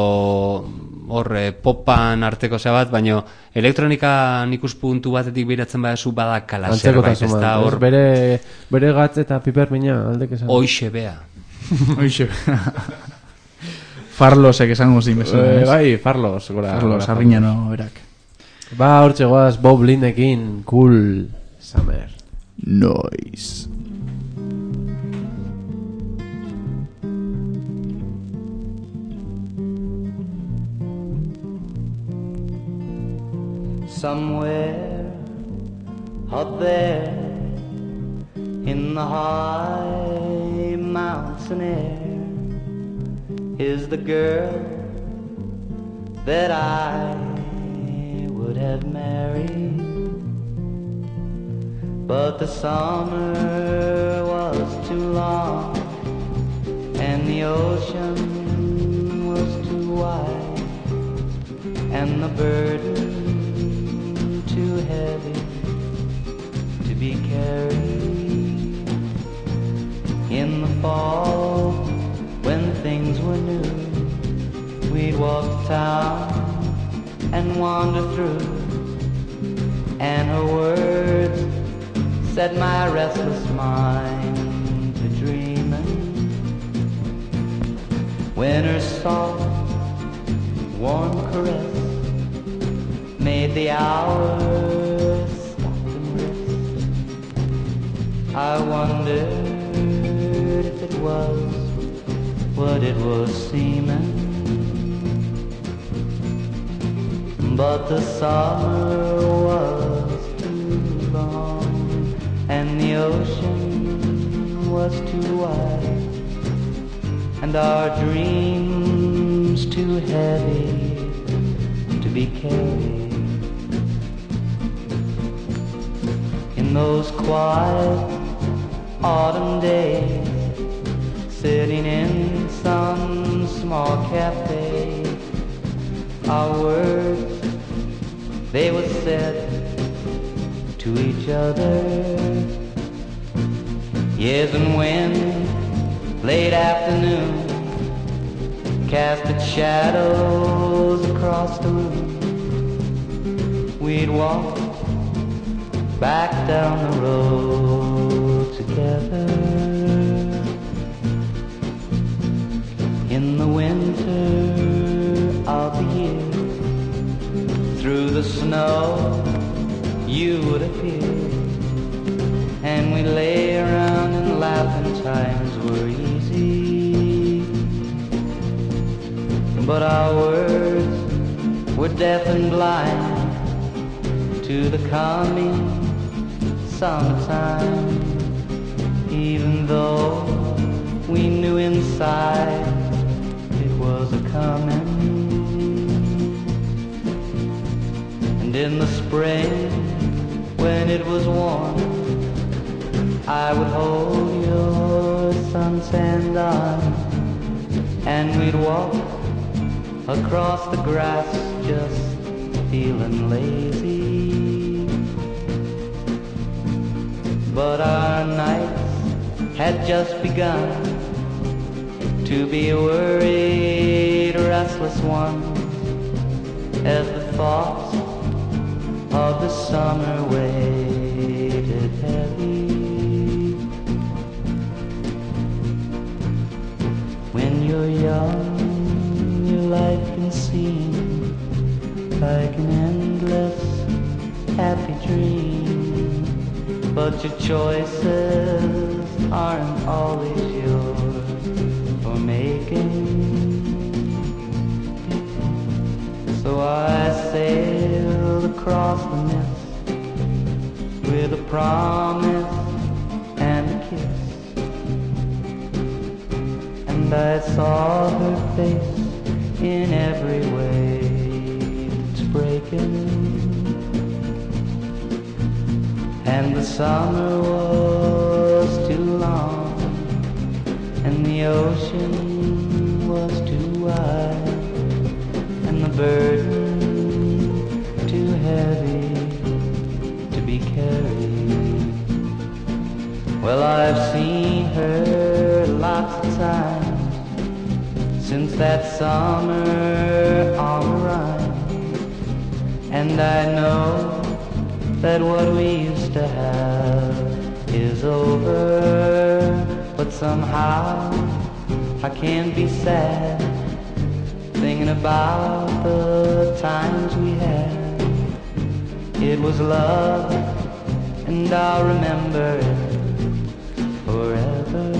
popan arteko bat, baina elektronika ikuspuntu batetik biratzen badezu bada kala zerbait, ez da? Bere gatz eta pipermina aldek esan. Hoixe bea. Farlosek esango zin bezala. Bai, Farlos. Farlos, arriñano berak. Hortxe goaz Bob Lindekin, Cool Summer. Noise. Somewhere out there in the high mountain air is the girl that I would have married. But the summer was too long and the ocean was too wide and the burden too heavy to be carried. In the fall when things were new, we'd walk town and wander through, and her words set my restless mind to dreaming. When her soft, warm caress made the hours stop and rest, I wondered if it was what it was seeming. But the summer was too long and the ocean was too wide and our dreams too heavy to be carried. In those quiet autumn days, sitting in some small cafe, our words, they were said to each other. Yes, and when late afternoon cast its shadows across the room, we'd walk back down the road together. together. In the winter of the year, through the snow you would appear, and we lay around and laugh and times were easy. But our words were deaf and blind to the coming summertime, even though we knew inside it was a-coming. And in the spring, when it was warm, I would hold your sun-tanned arm, and we'd walk across the grass just feeling lazy. But our nights had just begun to be worried, restless ones, as the thoughts of the summer weighted heavy. When you're young, your life can seem like an endless happy dream, but your choices aren't always yours for making. So I sailed across the mist with a promise and a kiss, and I saw her face in every way that's breaking. And the summer was too long, and the ocean was too wide, and the burden too heavy to be carried. Well, I've seen her lots of times since that summer on the Rhine, and I know that what we used to have is over, but somehow I can't be sad thinking about the times we had. It was love, and I'll remember it forever.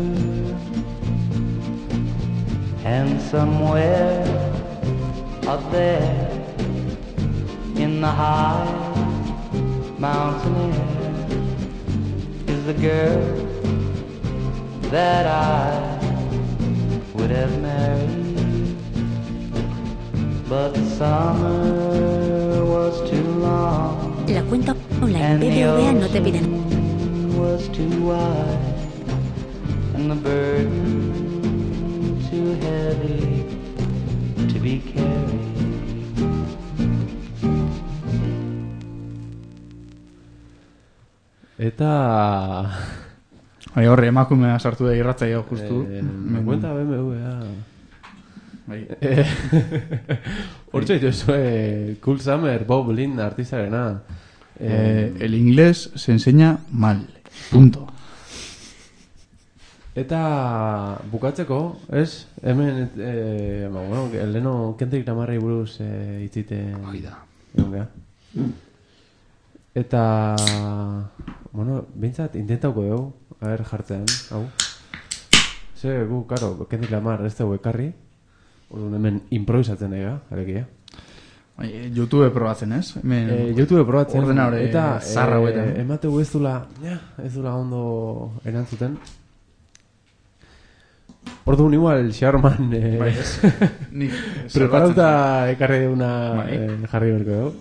And somewhere up there in the high mountain air is the girl that I would have married, but the summer was too long, La cuenta online and the BBVA no te piden. ocean was too wide, and the burden too heavy to be carried. Eta... Bai, horre, emakumea sartu da irratzaio, justu. Me cuenta BMW-a... Bai. Hortxe dituzue Cool Summer, Bob Lynn artistarena. El inglés se enseña mal. Punto. Eta bukatzeko, ez? Hemen, bueno, leheno Kendrick Lamarrei buruz itzite... Oida. Egon geha. Eta... Bueno, bintzat, intentauko dugu, a ver, jartzean, hau. Ze, gu, karo, Kendrick Lamar ez dugu ekarri, orduan hemen improvisatzen ega, alekia. YouTube probatzen, ez? YouTube probatzen. Ordenadore eta zarra huetan. emateu ez dula ondo erantzuten. Orduan igual, Sharman Bai, ez. preparauta ekarri una jarri berko dugu.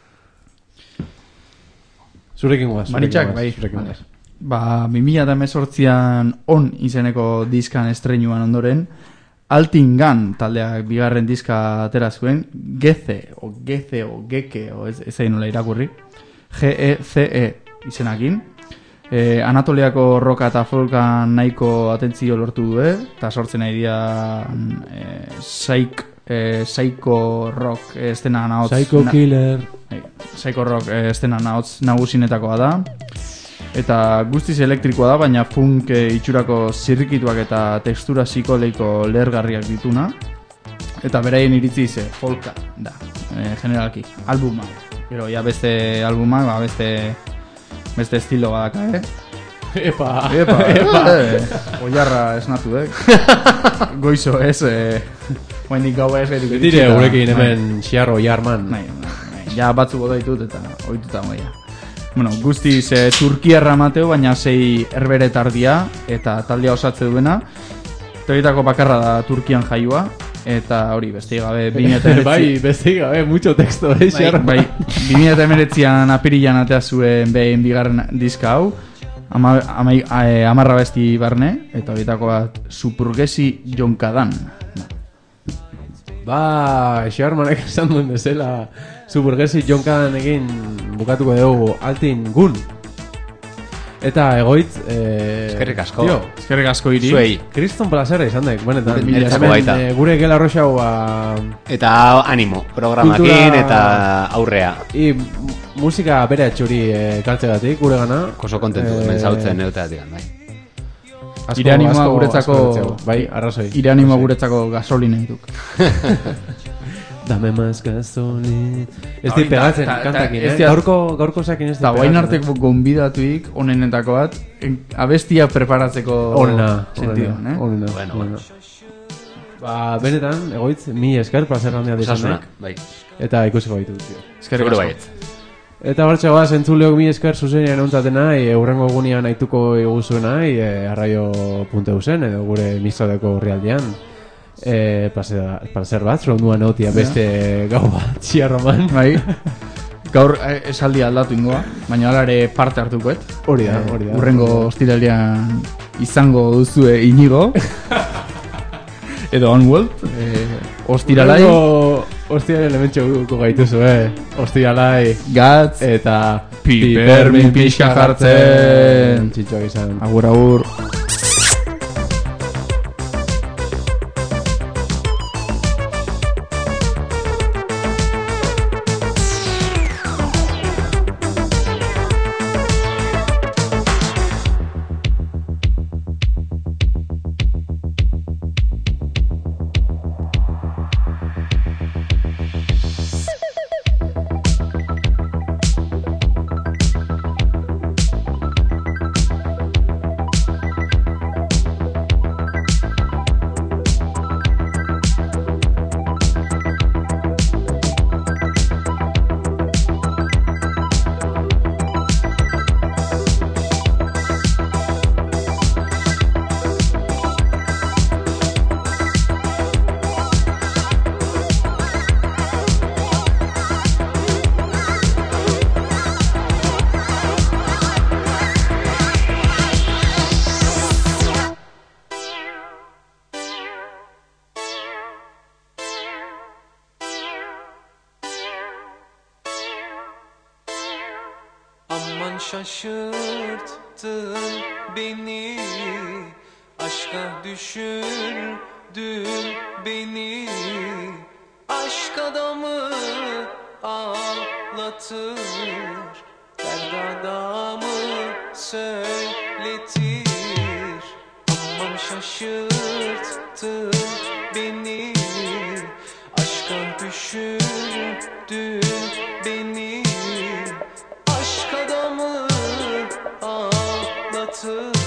Zurekin guaz. Maritxak, bai. Ba, 2018an On izeneko diskan estreinuan ondoren, Altingan taldeak bigarren diska atera zuen, Gece, o ez zain nola irakurri, G-E-C-E izenakin. Anatoliako roka eta folka nahiko atentzio lortu du, eta sortzen nahi dira Psycho rock estena nahotz... Psycho Killer... Psycho rock estena nahotz nagusinetakoa da. Eta guztiz elektrikoa da, baina funk itxurako zirrikituak eta tekstura psikoleiko lehergarriak dituna. Eta beraien iritziz folka da, generalki, albuma. Gero, ja beste albuma, beste estilo badaka, Epa. Oiarra esnatu, Goizo ez, guendik gaua ez gaitik. Dire, gurekin hemen xiarro jarman. Ja batzu bota ditut eta ohituta moia. Bueno, guztiz Turkiarra mateo, baina 6 herberetardia eta taldea osatze duena. Horietako bakarra da Turkian jaioa. Eta hori, beste gabe 2019... Bai, beste gabe, mucho texto, xarra. Bai, 2019an apirilan atea zuen behin bigarren diska hau. 10 besti barne, eta horietako bat Supurgesi Jonkadan. Ba, xarmanek esan duen bezala Supurgesi Jonkadan egin bukatuko dugu Altin Gun. Eta egoitz... Eskerrik asko. Tio, eskerrik asko iri. Zuei. Kriston plazera izan daik, benetan. Niretzako baita. Gure gela roxau Eta animo, programakin eta aurrea. Musika bere atxuri kaltzegatik, gure gana. Oso kontentu, hemen zautzen euteatik, bai. Ire animoa guretzako... Bai, arrazoi. Ire animoa guretzako gasolina dituk. Dame más gasolina. Ez di pegatzen kantakin, Gaurko sakin ez di pegatzen. Eta guain arteko gonbidatuik, onenetako bat, abestia preparatzeko sentido, Bueno. Ba, benetan, egoitz, mi esker, placer handia dizanek. Bai. Eta ikusiko baitu. Eskerrik asko. Eta bartxagoa, zentzuleok mi esker zuzenean euntaten nahi, eurrengo egunean aituko iguzuen nahi, arraio.eusen, edo gure mistadeko realdean. Placer bat, ronduan otia beste gau bat, txiarroman. Bai. Gaur esaldi aldatu ingoa, baina alare parte hartukoet. Hori da. Urrengo ostiralean izango duzue Inigo. Edo Onworld. Ostiralai. Ostiralai elementxo gaituzu, Ostiralai. Gatz. Eta pipermin pixka jartzen. Txitxoak izan. Agur. Aman şaşırttın beni, aşka düşürdün beni. Aşk adamı ağlatır, dert adamı söyletir. Aman şaşırttın beni, aşka düşürdün beni. Aşk adamı ağlatır,